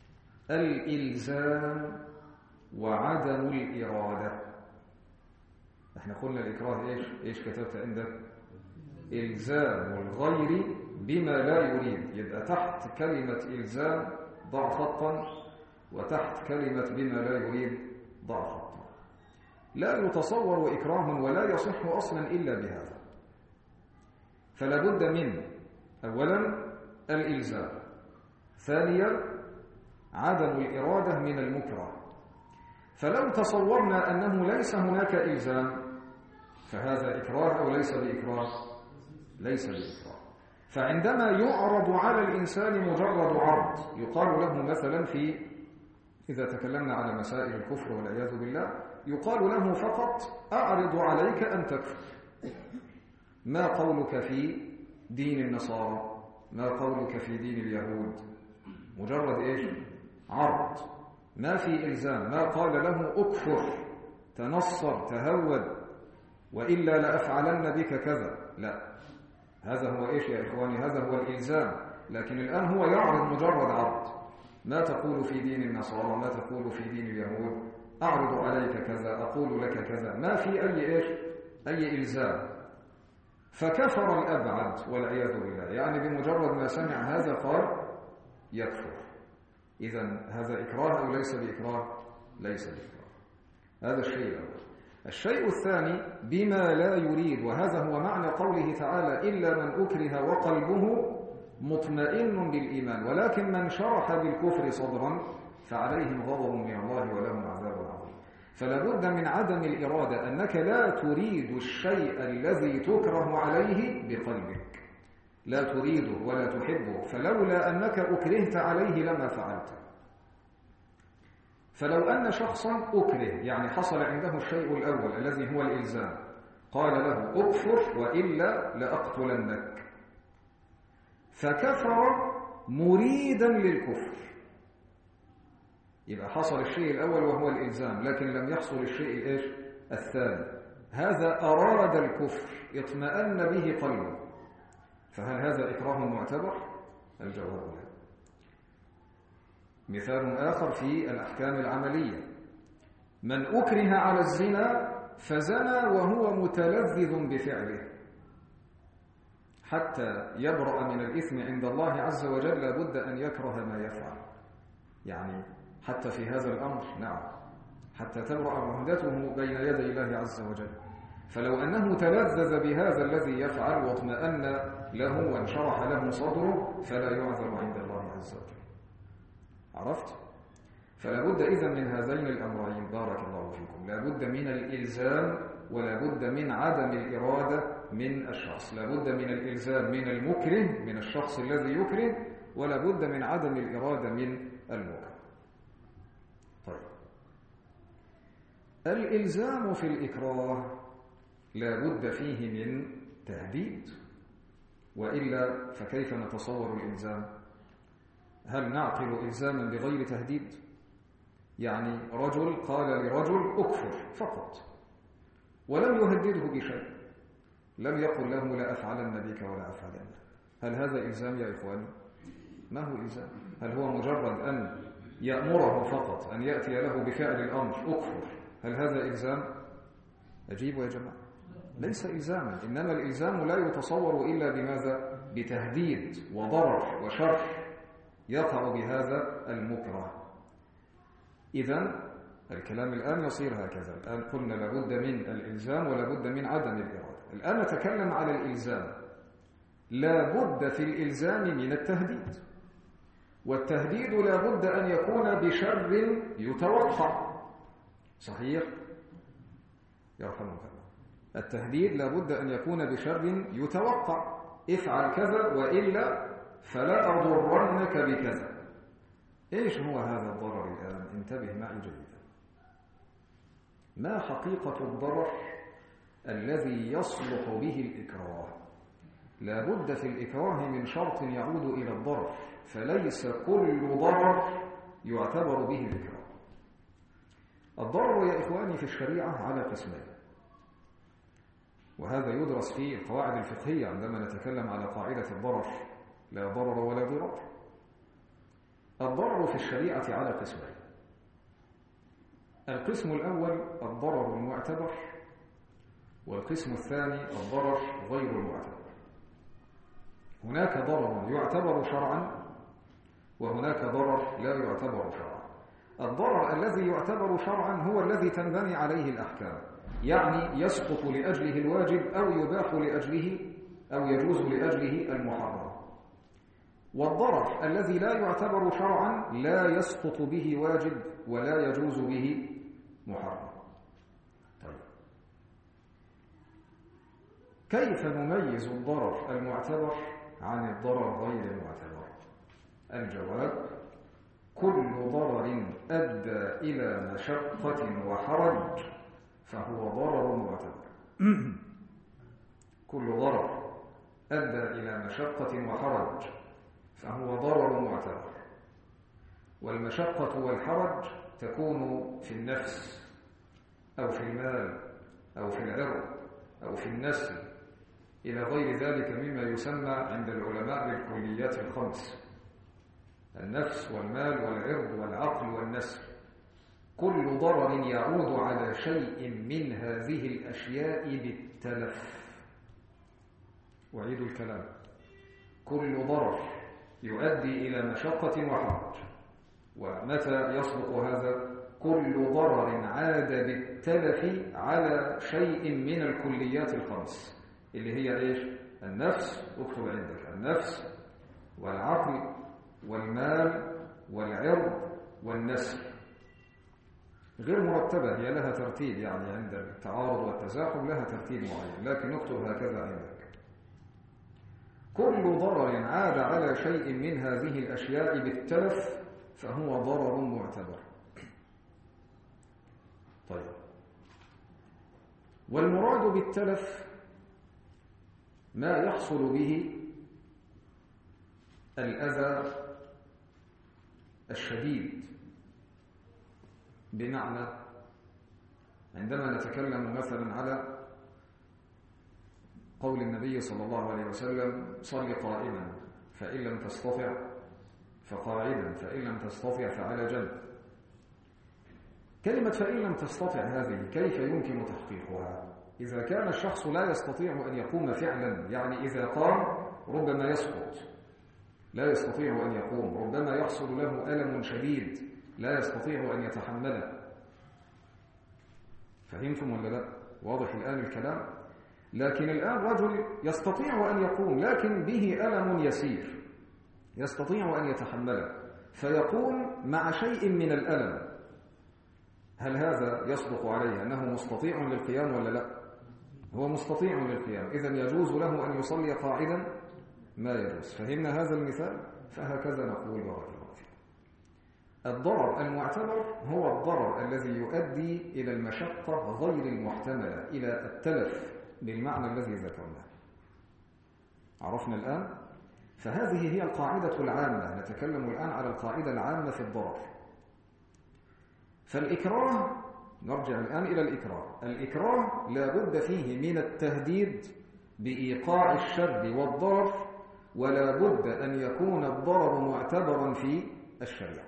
[SPEAKER 1] الإلزام وعدم الإرادة. احنا قلنا الإكراه إيش؟ إيش كتبت عندك؟ إلزام الغير بما لا يريد. يبقى تحت كلمة إلزام ضع خطا، وتحت كلمة بما لا يريد ضع خطا. لا يتصور إكراه ولا يصح أصلا إلا بهذا. فلا بد من أولا الإلزام، ثانيا عدم الإرادة من المكره. فلو تصورنا أنه ليس هناك إلزام فهذا إكراه أو ليس بإكراه؟ ليس بإكراه. فعندما يعرض على الإنسان مجرد عرض، يقال له مثلا في إذا تكلمنا على مسائل الكفر والعياذ بالله، يقال له فقط أعرض عليك أن تكفر. ما قولك في دين النصارى؟ ما قولك في دين اليهود؟ مجرد إيش؟ عرض، ما في إلزام. ما قال له أكفر، تنصر، تهود، وإلا لأفعلن بك كذا. لا، هذا هو إيش يا إخواني؟ هذا هو الإلزام. لكن الآن هو يعرض مجرد عرض. ما تقول في دين النصارى؟ ما تقول في دين اليهود؟ أعرض عليك كذا، أقول لك كذا. ما في أي إيش؟ أي إلزام. فكفر الأبعد والعياذ بالله. يعني بمجرد ما سمع هذا قال يكفر. إذن هذا إكراه أو ليس بإكراه؟ ليس بإكراه. هذا الشيء الأول. الشيء الثاني بما لا يريد، وهذا هو معنى قوله تعالى إلا من أكره وقلبه مطمئن بالإيمان ولكن من شرح بالكفر صدرا فعليهم غضب من الله ولهم عذاب عظيم. فلا بد من عدم الإرادة، أنك لا تريد الشيء الذي تكره عليه بقلبك، لا تريده ولا تحبه، فلولا أنك أكرهت عليه لما فعلت. فلو أن شخصا أكره، يعني حصل عنده الشيء الأول الذي هو الإلزام، قال له أكفر وإلا لأقتلنك، فكفر مريدا للكفر، يبقى حصل الشيء الأول وهو الإلزام، لكن لم يحصل الشيء الإيش؟ الثاني. هذا أراد الكفر، اطمأن به قلبه، فهل هذا إكراه معتبر؟ الجواب لا. مثال آخر في الأحكام العملية: من أكره على الزنا فزنى وهو متلذذ بفعله، حتى يبرأ من الإثم عند الله عز وجل لابد أن يكره ما يفعل. يعني حتى في هذا الأمر نعم، حتى تبرأ عهدته بين يدي الله عز وجل. فلو أنه تلذذ بهذا الذي يفعل واطمأن له وانشرح له صدره فلا يعذر عند الله عز وجل. عرفت؟ فلا بد إذن من هذين الأمرين بارك الله فيكم، لا بد من الإلزام ولا بد من عدم الإرادة من الشخص. لا بد من الإلزام من المكره، من الشخص الذي يكره، ولا بد من عدم الإرادة من المكره. طيب، الإلزام في الإكراه لا بد فيه من تهديد، وإلا فكيف نتصور الإلزام؟ هل نعقل إلزاما بغير تهديد؟ يعني رجل قال لرجل أكفر فقط ولم يهدده بشيء، لم يقل له لا أفعلن بك ولا أفعلن. هل هذا إلزام يا إخواني؟ ما هو إلزام؟ هل هو مجرد أن يأمره فقط أن يأتي له بفعل الأمر أكفر؟ هل هذا إلزام؟ أجيبوا يا جماعة، ليس إلزاما. إنما الإلزام لا يتصور إلا بماذا؟ بتهديد وضرر وشرح يقع بهذا المكره. إذن الكلام الآن يصير هكذا. الآن قلنا لابد من الإلزام ولابد من عدم الإرادة. الآن نتكلم على الإلزام. لابد في الإلزام من التهديد، والتهديد لابد أن يكون بشر يتوقع. صحيح؟ يرحمك الله. التهديد لابد أن يكون بشر يتوقع، افعل كذا وإلا فلا أضرنك بكذا. إيش هو هذا الضرر الآن؟ انتبه معي جيدا. ما حقيقة الضرر الذي يصلح به الإكراه؟ لابد في الإكراه من شرط يعود إلى الضرر، فليس كل ضرر يعتبر به الإكراه. الضرر يا إخواني في الشريعة على قسمين، وهذا يدرس في القواعد الفقهية عندما نتكلم على قاعدة الضرر: لا ضرر ولا ضرار. الضرر في الشريعة على قسمين. القسم الأول الضرر المعتبر، والقسم الثاني الضرر غير المعتبر. هناك ضرر يعتبر شرعا، وهناك ضرر لا يعتبر شرعا. الضرر الذي يعتبر شرعا هو الذي تنبني عليه الأحكام، يعني يسقط لأجله الواجب أو يباح لأجله أو يجوز لأجله المحرم. والضرر الذي لا يعتبر شرعا لا يسقط به واجب ولا يجوز به محرم. طيب، كيف نميز الضرر المعتبر عن الضرر غير المعتبر؟ الجواب: كل ضرر أدى إلى مشقة وحرج فهو ضرر معتبر. كل ضرر أدى إلى مشقة وحرج فهو ضرر معتبر. والمشقة والحرج تكون في النفس أو في المال أو في العرض أو في النسل إلى غير ذلك مما يسمى عند العلماء بالكليات الخمس: النفس والمال والعرض والعقل والنسل. كل ضرر يعود على شيء من هذه الأشياء بالتلف. وعيد الكلام: كل ضرر يؤدي إلى مشقة وحرج. ومتى يصدق هذا؟ كل ضرر عاد بالتلف على شيء من الكليات الخمس، اللي هي إيش؟ النفس، اكتب عندك: النفس والعقل والمال والعرض والنسل. غير مرتبة، هي لها ترتيب، يعني عند التعارض والتزاحم لها ترتيب معين، لكن نكتب هكذا عندك: كل ضرر عاد على شيء من هذه الأشياء بالتلف فهو ضرر معتبر. طيب، والمراد بالتلف ما يحصل به الأذى الشديد. بمعنى عندما نتكلم مثلا على قول النبي صلى الله عليه وسلم: صل قائما فإن لم تستطع فقاعدا فإن لم تستطع فعلى جنب. كلمة فإن لم تستطع هذه كيف يمكن تحقيقها؟ إذا كان الشخص لا يستطيع أن يقوم فعلا، يعني إذا قام ربما يسقط، لا يستطيع أن يقوم، ربما يحصل له ألم شديد لا يستطيع أن يتحمله. فهمتم ولا لا؟ واضح الآن الكلام؟ لكن الآن رجل يستطيع أن يقوم لكن به ألم يسير يستطيع أن يتحمله، فيقوم مع شيء من الألم. هل هذا يصدق عليه أنه مستطيع للقيام ولا لا؟ هو مستطيع للقيام، إذن يجوز له أن يصلي قاعدا؟ ما يجوز. فهمنا هذا المثال؟ فهكذا نقول بارك الله فيكم. الضرر المعتبر هو الضرر الذي يؤدي إلى المشقة غير المحتملة، إلى التلف بالمعنى الذي ذكرناه. عرفنا الآن؟ فهذه هي القاعدة العامة. نتكلم الآن على القاعدة العامة في الضرر. فالإكراه، نرجع الآن إلى الإكراه. الإكراه لا بد فيه من التهديد بإيقاع الشر والضرر، ولا بد أن يكون الضرر معتبرا في الشريعة.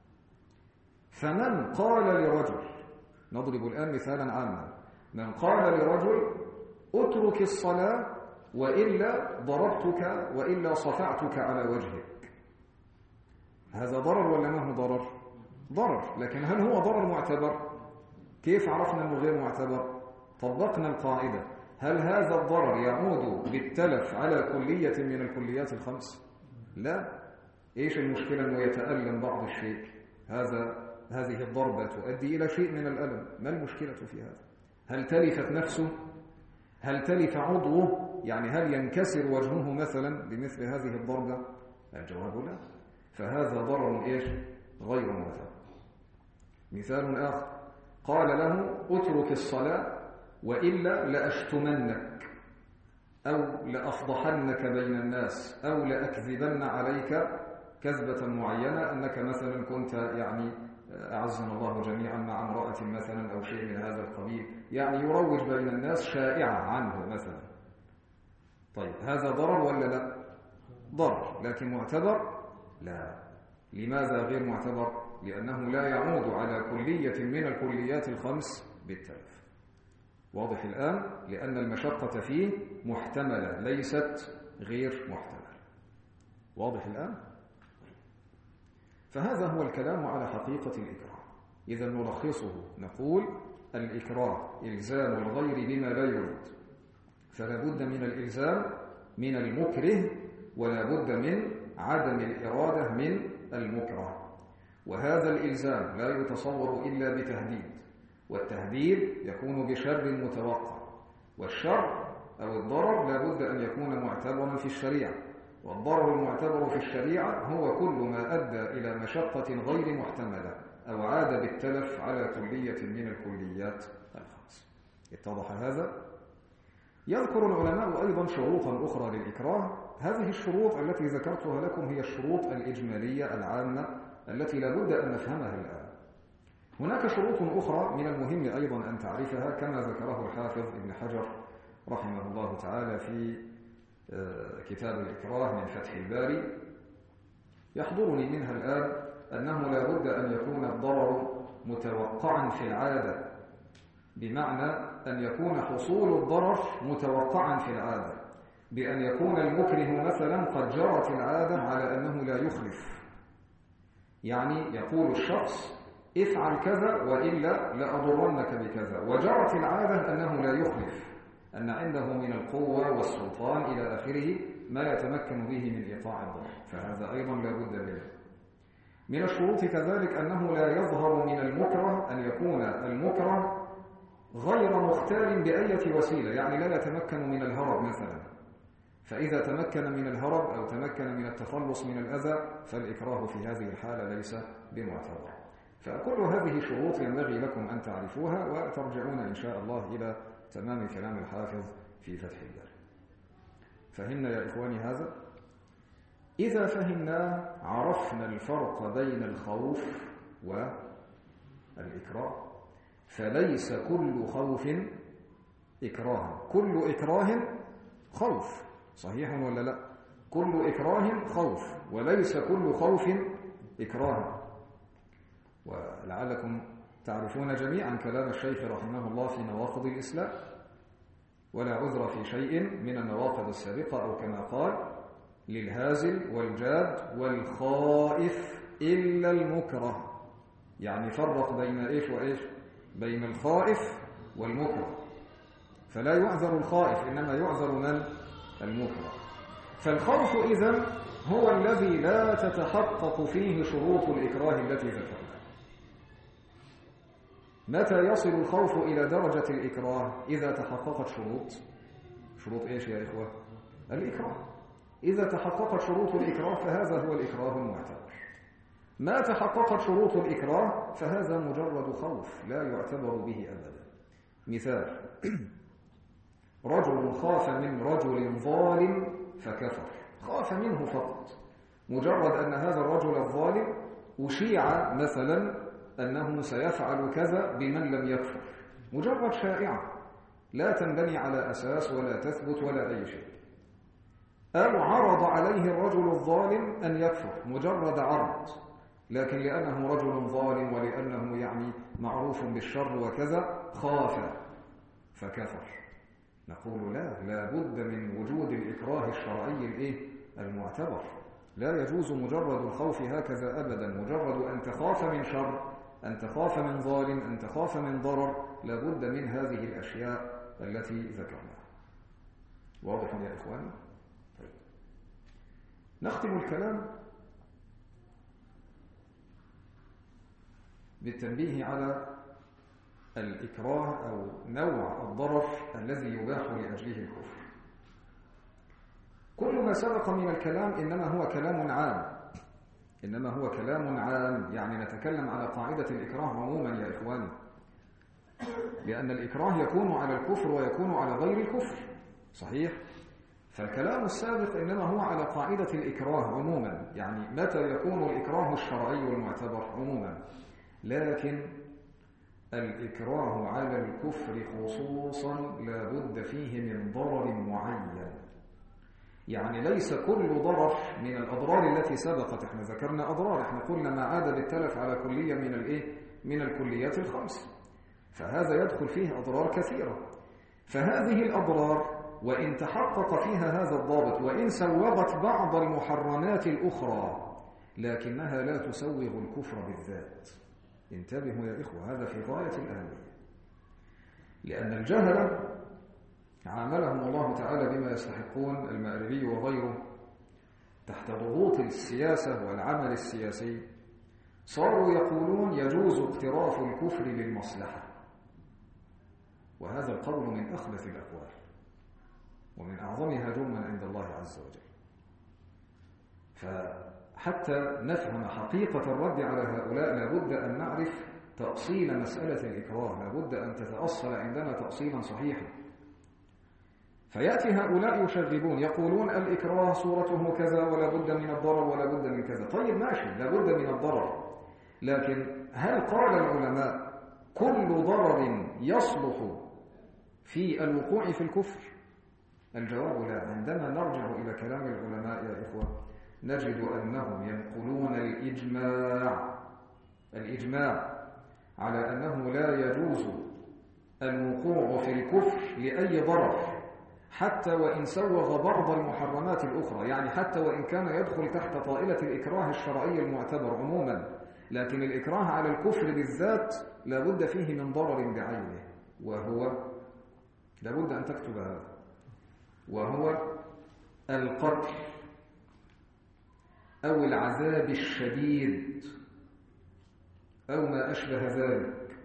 [SPEAKER 1] فمن قال لرجل، نضرب الآن مثالا عاما، من قال لرجل اترك الصلاة وإلا ضربتك وإلا صفعتك على وجهك، هذا ضرر ولا ما هو ضرر؟ ضرر. لكن هل هو ضرر معتبر؟ كيف عرفنا أنه غير معتبر؟ طبقنا القاعدة. هل هذا الضرر يعود بالتلف على كلية من الكليات الخمس؟ لا. إيش المشكلة أنه يتألم بعض الشيء؟ هذا هذه الضربة تؤدي إلى شيء من الألم، ما المشكلة في هذا؟ هل تلفت نفسه؟ هل تلف عضوه؟ يعني هل ينكسر وجهه مثلا بمثل هذه الضربة؟ الجواب لا. فهذا ضرر إيش؟ غير معتبر. مثال آخر، قال له اترك الصلاة وإلا لأشتمنك أو لأفضحنك بين الناس أو لأكذبن عليك كذبة معينة، أنك مثلا كنت يعني أعزنا الله جميعا مع امرأة مثلا أو شيء من هذا القبيل، يعني يروج بين الناس شائعة عنه مثلا. طيب هذا ضرر ولا لا؟ ضرر. لكن معتبر؟ لا. لماذا غير معتبر؟ لأنه لا يعود على كلية من الكليات الخمس بالتلف. واضح الآن؟ لأن المشقة فيه محتملة ليست غير محتملة. واضح الآن؟ فهذا هو الكلام على حقيقة الإكراه. إذا نلخصه نقول الإكراه إلزام الغير بما لا يريد، فلا بد من الإلزام من المكره ولا بد من عدم الإرادة من المكره. وهذا الإلزام لا يتصور إلا بتهديد، والتهديد يكون بشر متوقع، والشر أو الضرر لا بد أن يكون معتبرا في الشريعة، والضرر المعتبر في الشريعة هو كل ما أدى إلى مشقة غير محتملة أو عاد بالتلف على كلية من الكليات الخمس. اتضح هذا؟ يذكر العلماء أيضا شروطا أخرى للإكراه. هذه الشروط التي ذكرتها لكم هي الشروط الإجمالية العامة التي لا بد أن نفهمها الآن. هناك شروط أخرى من المهم أيضا أن تعرفها كما ذكره الحافظ ابن حجر رحمه الله تعالى في كتاب الإكراه من فتح الباري. يحضرني منها الآن أنه لا بد أن يكون الضرر متوقعا في العادة، بمعنى أن يكون حصول الضرر متوقعا في العادة، بأن يكون المكره مثلا قد جرت العادة على أنه لا يخلف. يعني يقول الشخص افعل كذا وإلا لأضرنك بكذا، وجرت العادة أنه لا يخلف، أن عنده من القوة والسلطان إلى آخره ما يتمكن به من إيقاع الضرر، فهذا أيضا لا بد منه. من الشروط كذلك أنه لا يظهر من المكره أن يكون المكره غير مختار بأية وسيلة، يعني لا يتمكن من الهرب مثلا، فإذا تمكن من الهرب أو تمكن من التخلص من الأذى فالإكراه في هذه الحالة ليس بمعتبر. فكل هذه شروط ينبغي لكم أن تعرفوها، وترجعون إن شاء الله إلى تمام كلام الحافظ في فتح الباري. فهمنا يا إخواني هذا؟ إذا فهمنا عرفنا الفرق بين الخوف والإكراه. فليس كل خوف إكراه، كل إكراه خوف، صحيح ولا لا؟ كل إكراه خوف، وليس كل خوف إكراه. ولعلكم تعرفون جميعا كلام الشيخ رحمه الله في نواقض الإسلام: ولا عذر في شيء من النواقض السابقة، أو كما قال: للهازل والجاد والخائف إلا المكره. يعني فرق بين إيش وإيش؟ بين الخائف والمكره. فلا يعذر الخائف، إنما يعذر من؟ المكره. فالخوف إذن هو الذي لا تتحقق فيه شروط الإكراه التي ذكرنا. متى يصل الخوف إلى درجة الإكراه؟ إذا تحققت شروط شروط إيش يا إخوة؟ الإكراه. إذا تحققت شروط الإكراه فهذا هو الإكراه المعتبر. ما تحققت شروط الإكراه فهذا مجرد خوف لا يعتبر به أبدا. مثال: رجل خاف من رجل ظالم فكفر، خاف منه فقط، مجرد أن هذا الرجل الظالم أشيع مثلا أنه سيفعل كذا بمن لم يكفر، مجرد شائعة لا تنبني على أساس ولا تثبت ولا أي شيء. أو عرض عليه الرجل الظالم أن يكفر، مجرد عرض، لكن لأنه رجل ظالم ولأنه يعني معروف بالشر وكذا خاف فكفر. نقول لا، لا بد من وجود الإكراه الشرعي الإيه؟ المعتبر. لا يجوز مجرد الخوف هكذا أبدا، مجرد أن تخاف من شر، أن تخاف من ظالم، أن تخاف من ضرر، لا بد من هذه الأشياء التي ذكرناها. واضح يا إخواني؟ طيب. نختم الكلام بالتنبيه على الإكراه أو نوع الضرر الذي يباح لأجله الكفر. كل ما سبق من الكلام إنما هو كلام عام، إنما هو كلام عام، يعني نتكلم على قاعدة الإكراه عموما يا إخواني، لأن الإكراه يكون على الكفر ويكون على غير الكفر، صحيح؟ فالكلام السابق إنما هو على قاعدة الإكراه عموما، يعني متى يكون الإكراه الشرعي والمعتبر عموما، لكن الإكراه على الكفر خصوصا لا بد فيه من ضرر معين. يعني ليس كل ضرر من الأضرار التي سبقت. احنا ذكرنا أضرار، احنا قلنا ما عاد بالتلف على كلية من الايه من الكليات الخمس، فهذا يدخل فيه أضرار كثيرة. فهذه الأضرار وإن تحقق فيها هذا الضابط وإن سوغت بعض المحرمات الأخرى، لكنها لا تسوغ الكفر بالذات. انتبهوا يا إخوة، هذا في غاية الأهمية، لأن الجهل عاملهم الله تعالى بما يستحقون، المأربي وغيره، تحت ضغوط السياسة والعمل السياسي، صاروا يقولون يجوز اقتراف الكفر للمصلحة، وهذا القول من أخبث الأقوال ومن أعظمها جرما عند الله عز وجل. فحتى نفهم حقيقة الرد على هؤلاء لابد أن نعرف تأصيل مسألة الإكراه، لابد أن تتأصل عندنا تأصيلا صحيحا. فيأتي هؤلاء يشغبون يقولون الإكراه صورته كذا ولا بد من الضرر ولا بد من كذا. طيب ماشي، لا بد من الضرر، لكن هل قال العلماء كل ضرر يصلح في الوقوع في الكفر؟ الجواب لا. عندما نرجع إلى كلام العلماء يا إخوة نجد أنهم ينقلون الإجماع الإجماع على أنه لا يجوز الوقوع في الكفر لأي ضرر، حتى وإن سوغ بعض المحرمات الأخرى، يعني حتى وإن كان يدخل تحت طائلة الإكراه الشرعي المعتبر عموما، لكن الإكراه على الكفر بالذات لابد فيه من ضرر بعينه، وهو لابد أن تكتب هذا، وهو القتل أو العذاب الشديد أو ما أشبه ذلك.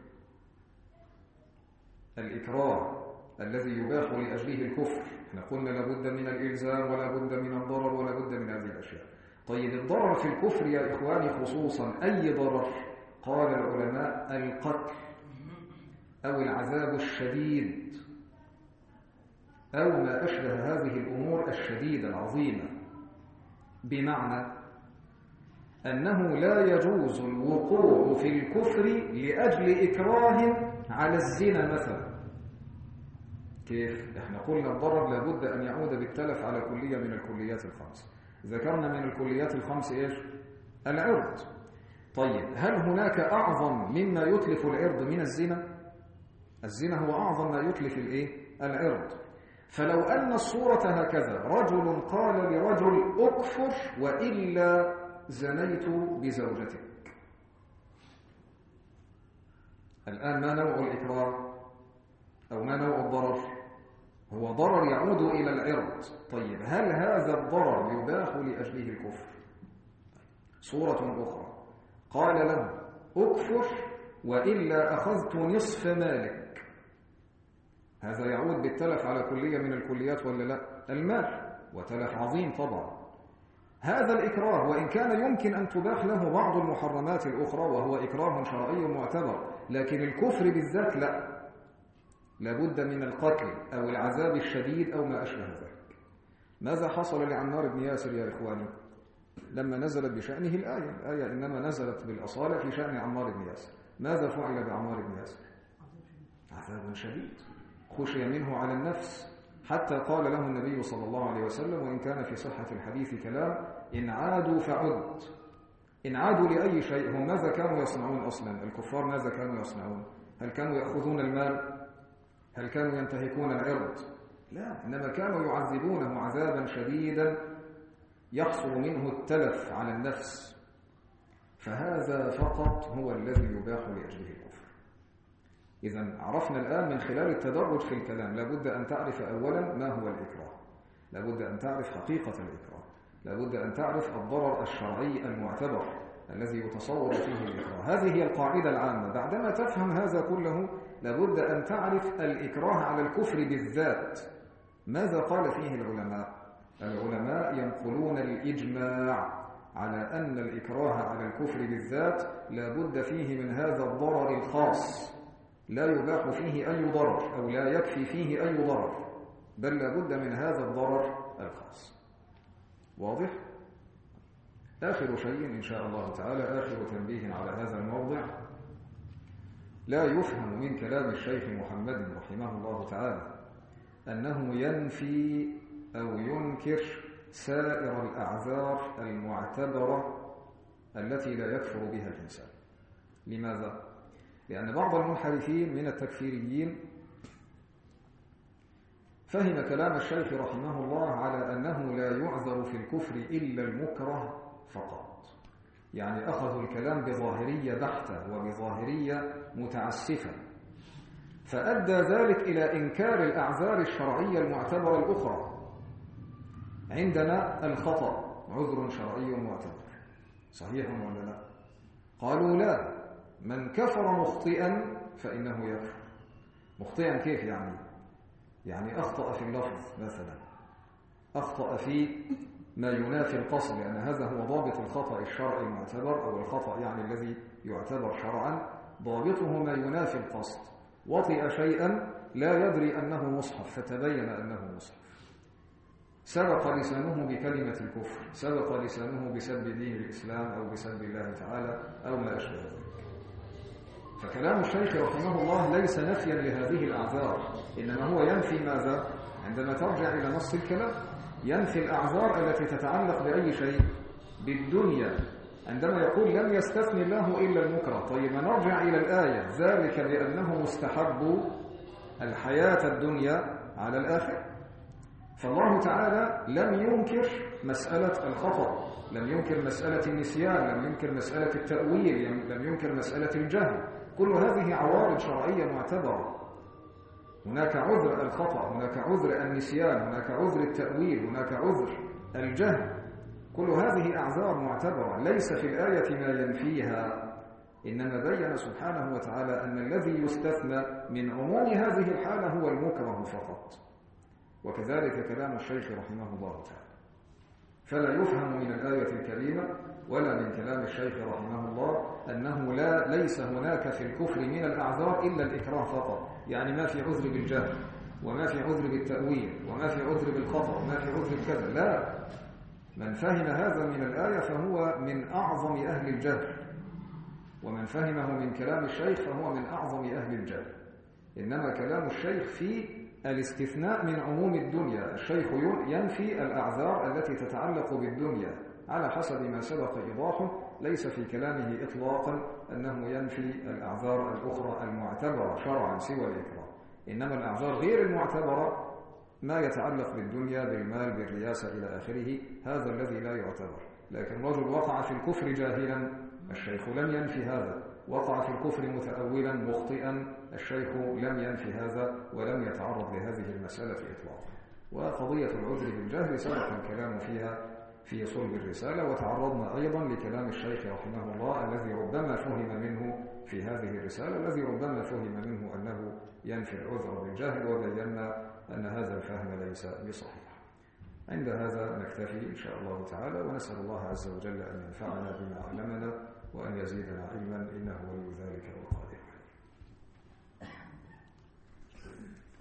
[SPEAKER 1] الإكراه الذي يباح لأجله الكفر، احنا قلنا لابد من الإلزام ولا بد من الضرر ولا بد من هذه الأشياء. طيب الضرر في الكفر يا إخواني خصوصا أي ضرر؟ قال العلماء القتل أو العذاب الشديد أو ما أشبه هذه الأمور الشديدة العظيمة، بمعنى أنه لا يجوز الوقوع في الكفر لأجل إكراه على الزنا مثلا. كيف؟ احنا قلنا الضرر لابد أن يعود بالتلف على كلية من الكليات الخمس، ذكرنا من الكليات الخمس إيش؟ العرض. طيب هل هناك أعظم مما يتلف العرض من الزنا؟ الزنا هو أعظم ما يتلف الإيه؟ العرض. فلو أن الصورة هكذا، رجل قال لرجل أكفر وإلا زنيت بزوجتك، الآن ما نوع الإكراه أو ما نوع الضرر؟ هو ضرر يعود إلى العرض. طيب هل هذا الضرر يباح لأجله الكفر؟ صورة أخرى قال له أكفر وإلا أخذت نصف مالك، هذا يعود بالتلف على كلية من الكليات ولا لا؟ المال، وتلف عظيم طبعا. هذا الإكراه وإن كان يمكن أن تباح له بعض المحرمات الأخرى وهو إكراه شرعي معتبر، لكن الكفر بالذات لا، لابد من القتل أو العذاب الشديد أو ما أشبه ذلك. ماذا حصل لعمار بن ياسر يا إخواني لما نزلت بشأنه الآية؟ الآية إنما نزلت بالأصالة في شأن عمار بن ياسر. ماذا فعل بعمار بن ياسر؟ عذاب شديد، خشي منه على النفس، حتى قال له النبي صلى الله عليه وسلم، وإن كان في صحة الحديث كلام، إن عادوا فعد. إن عادوا لأي شيء، هم ماذا كانوا يصنعون أصلا؟ الكفار ماذا كانوا يصنعون؟ هل كانوا يأخذون المال؟ هل كانوا ينتهكون العرض؟ لا، إنما كانوا يعذبونه عذابا شديدا يحصل منه التلف على النفس. فهذا فقط هو الذي يباح لأجله الكفر. إذن عرفنا الآن من خلال التدرج في الكلام لابد أن تعرف أولا ما هو الإكراه، لابد أن تعرف حقيقة الإكراه، لابد أن تعرف الضرر الشرعي المعتبر الذي يتصور فيه الإكراه. هذه هي القاعدة العامة. بعدما تفهم هذا كله لابد أن تعرف الإكراه على الكفر بالذات. ماذا قال فيه العلماء؟ العلماء ينقلون الإجماع على أن الإكراه على الكفر بالذات لابد فيه من هذا الضرر الخاص، لا يباح فيه أي ضرر أو لا يكفي فيه أي ضرر، بل لابد من هذا الضرر الخاص. واضح؟ آخر شيء إن شاء الله تعالى، آخر تنبيه على هذا الموضع، لا يفهم من كلام الشيخ محمد رحمه الله تعالى أنه ينفي أو ينكر سائر الأعذار المعتبرة التي لا يكفر بها الإنسان. لماذا؟ لأن بعض المنحرفين من التكفيريين فهم كلام الشيخ رحمه الله على أنه لا يعذر في الكفر إلا المكره فقط، يعني أخذوا الكلام بظاهرية بحتة وبظاهرية متعسفة، فأدى ذلك إلى إنكار الأعذار الشرعية المعتبرة الأخرى. عندنا الخطأ عذر شرعي معتبر، صحيح ولا لا؟ قالوا لا، من كفر مخطئا فإنه يكفر. مخطئا كيف يعني؟ يعني أخطأ في اللفظ مثلا، أخطأ في ما ينافي القصد، لأن هذا هو ضابط الخطأ الشرعي المعتبر، أو الخطأ يعني الذي يعتبر شرعا ضابطه ما ينافي القصد. وطئ شيئا لا يدري أنه مصحف فتبين أنه مصحف، سبق لسانه بكلمة الكفر، سبق لسانه بسب دين الإسلام أو بسب الله تعالى أو ما أشبه ذلك. فكلام الشيخ رحمه الله ليس نفيا لهذه الأعذار، إنما هو ينفي ماذا؟ عندما ترجع إلى نص الكلام ينفي الأعذار التي تتعلق بأي شيء؟ بالدنيا. عندما يقول لم يستثني الله إلا المكره، طيب نرجع إلى الآية، ذلك بأنه مستحب الحياة الدنيا على الآخرة. فالله تعالى لم ينكر مسألة الخطأ، لم ينكر مسألة النسيان، لم ينكر مسألة التأويل، لم ينكر مسألة الجهل. كل هذه عوارض شرعية معتبرة. هناك عذر الخطأ، هناك عذر النسيان، هناك عذر التأويل، هناك عذر الجهل. كل هذه أعذار معتبرة، ليس في الآية ما ينفيها، إنما بين سبحانه وتعالى أن الذي يستثنى من عموم هذه الحالة هو المكره فقط. وكذلك كلام الشيخ رحمه الله تعالى. فلا يفهم من الآية الكريمة ولا من كلام الشيخ رحمه الله أنه لا ليس هناك في الكفر من الأعذار إلا الإكراه فقط، يعني ما في عذر بالجهل، وما في عذر بالتأويل، وما في عذر بالخطأ، وما في عذر بكذا. لا، من فهم هذا من الآية فهو من أعظم أهل الجهل، ومن فهمه من كلام الشيخ فهو من أعظم أهل الجهل. إنما كلام الشيخ في الاستثناء من عموم الدنيا. الشيخ ينفي الأعذار التي تتعلق بالدنيا على حسب ما سبق إيضاحه، ليس في كلامه إطلاقا أنه ينفي الأعذار الأخرى المعتبرة شرعا سوى الإكراه. إنما الأعذار غير المعتبرة ما يتعلق بالدنيا، بالمال، بالرياسة إلى آخره، هذا الذي لا يعتبر. لكن رجل وقع في الكفر جاهلا، الشيخ لم ينفي هذا. وقع في الكفر متأولا مخطئا، الشيخ لم ينفي هذا ولم يتعرض لهذه المسألة إطلاقا. وقضية العذر بالجهل سبق الكلام فيها في صلب الرسالة، وتعرضنا أيضا لكلام الشيخ رحمه الله الذي ربما فهم منه في هذه الرسالة، الذي ربما فهم منه أنه ينفي العذر بالجهل، وبينا أن هذا الفهم ليس بصحيح. عند هذا نكتفي إن شاء الله تعالى، ونسأل الله عز وجل أن ينفعنا بما علمنا وأن يزيدنا علما، إنه ولي ذلك والقادر.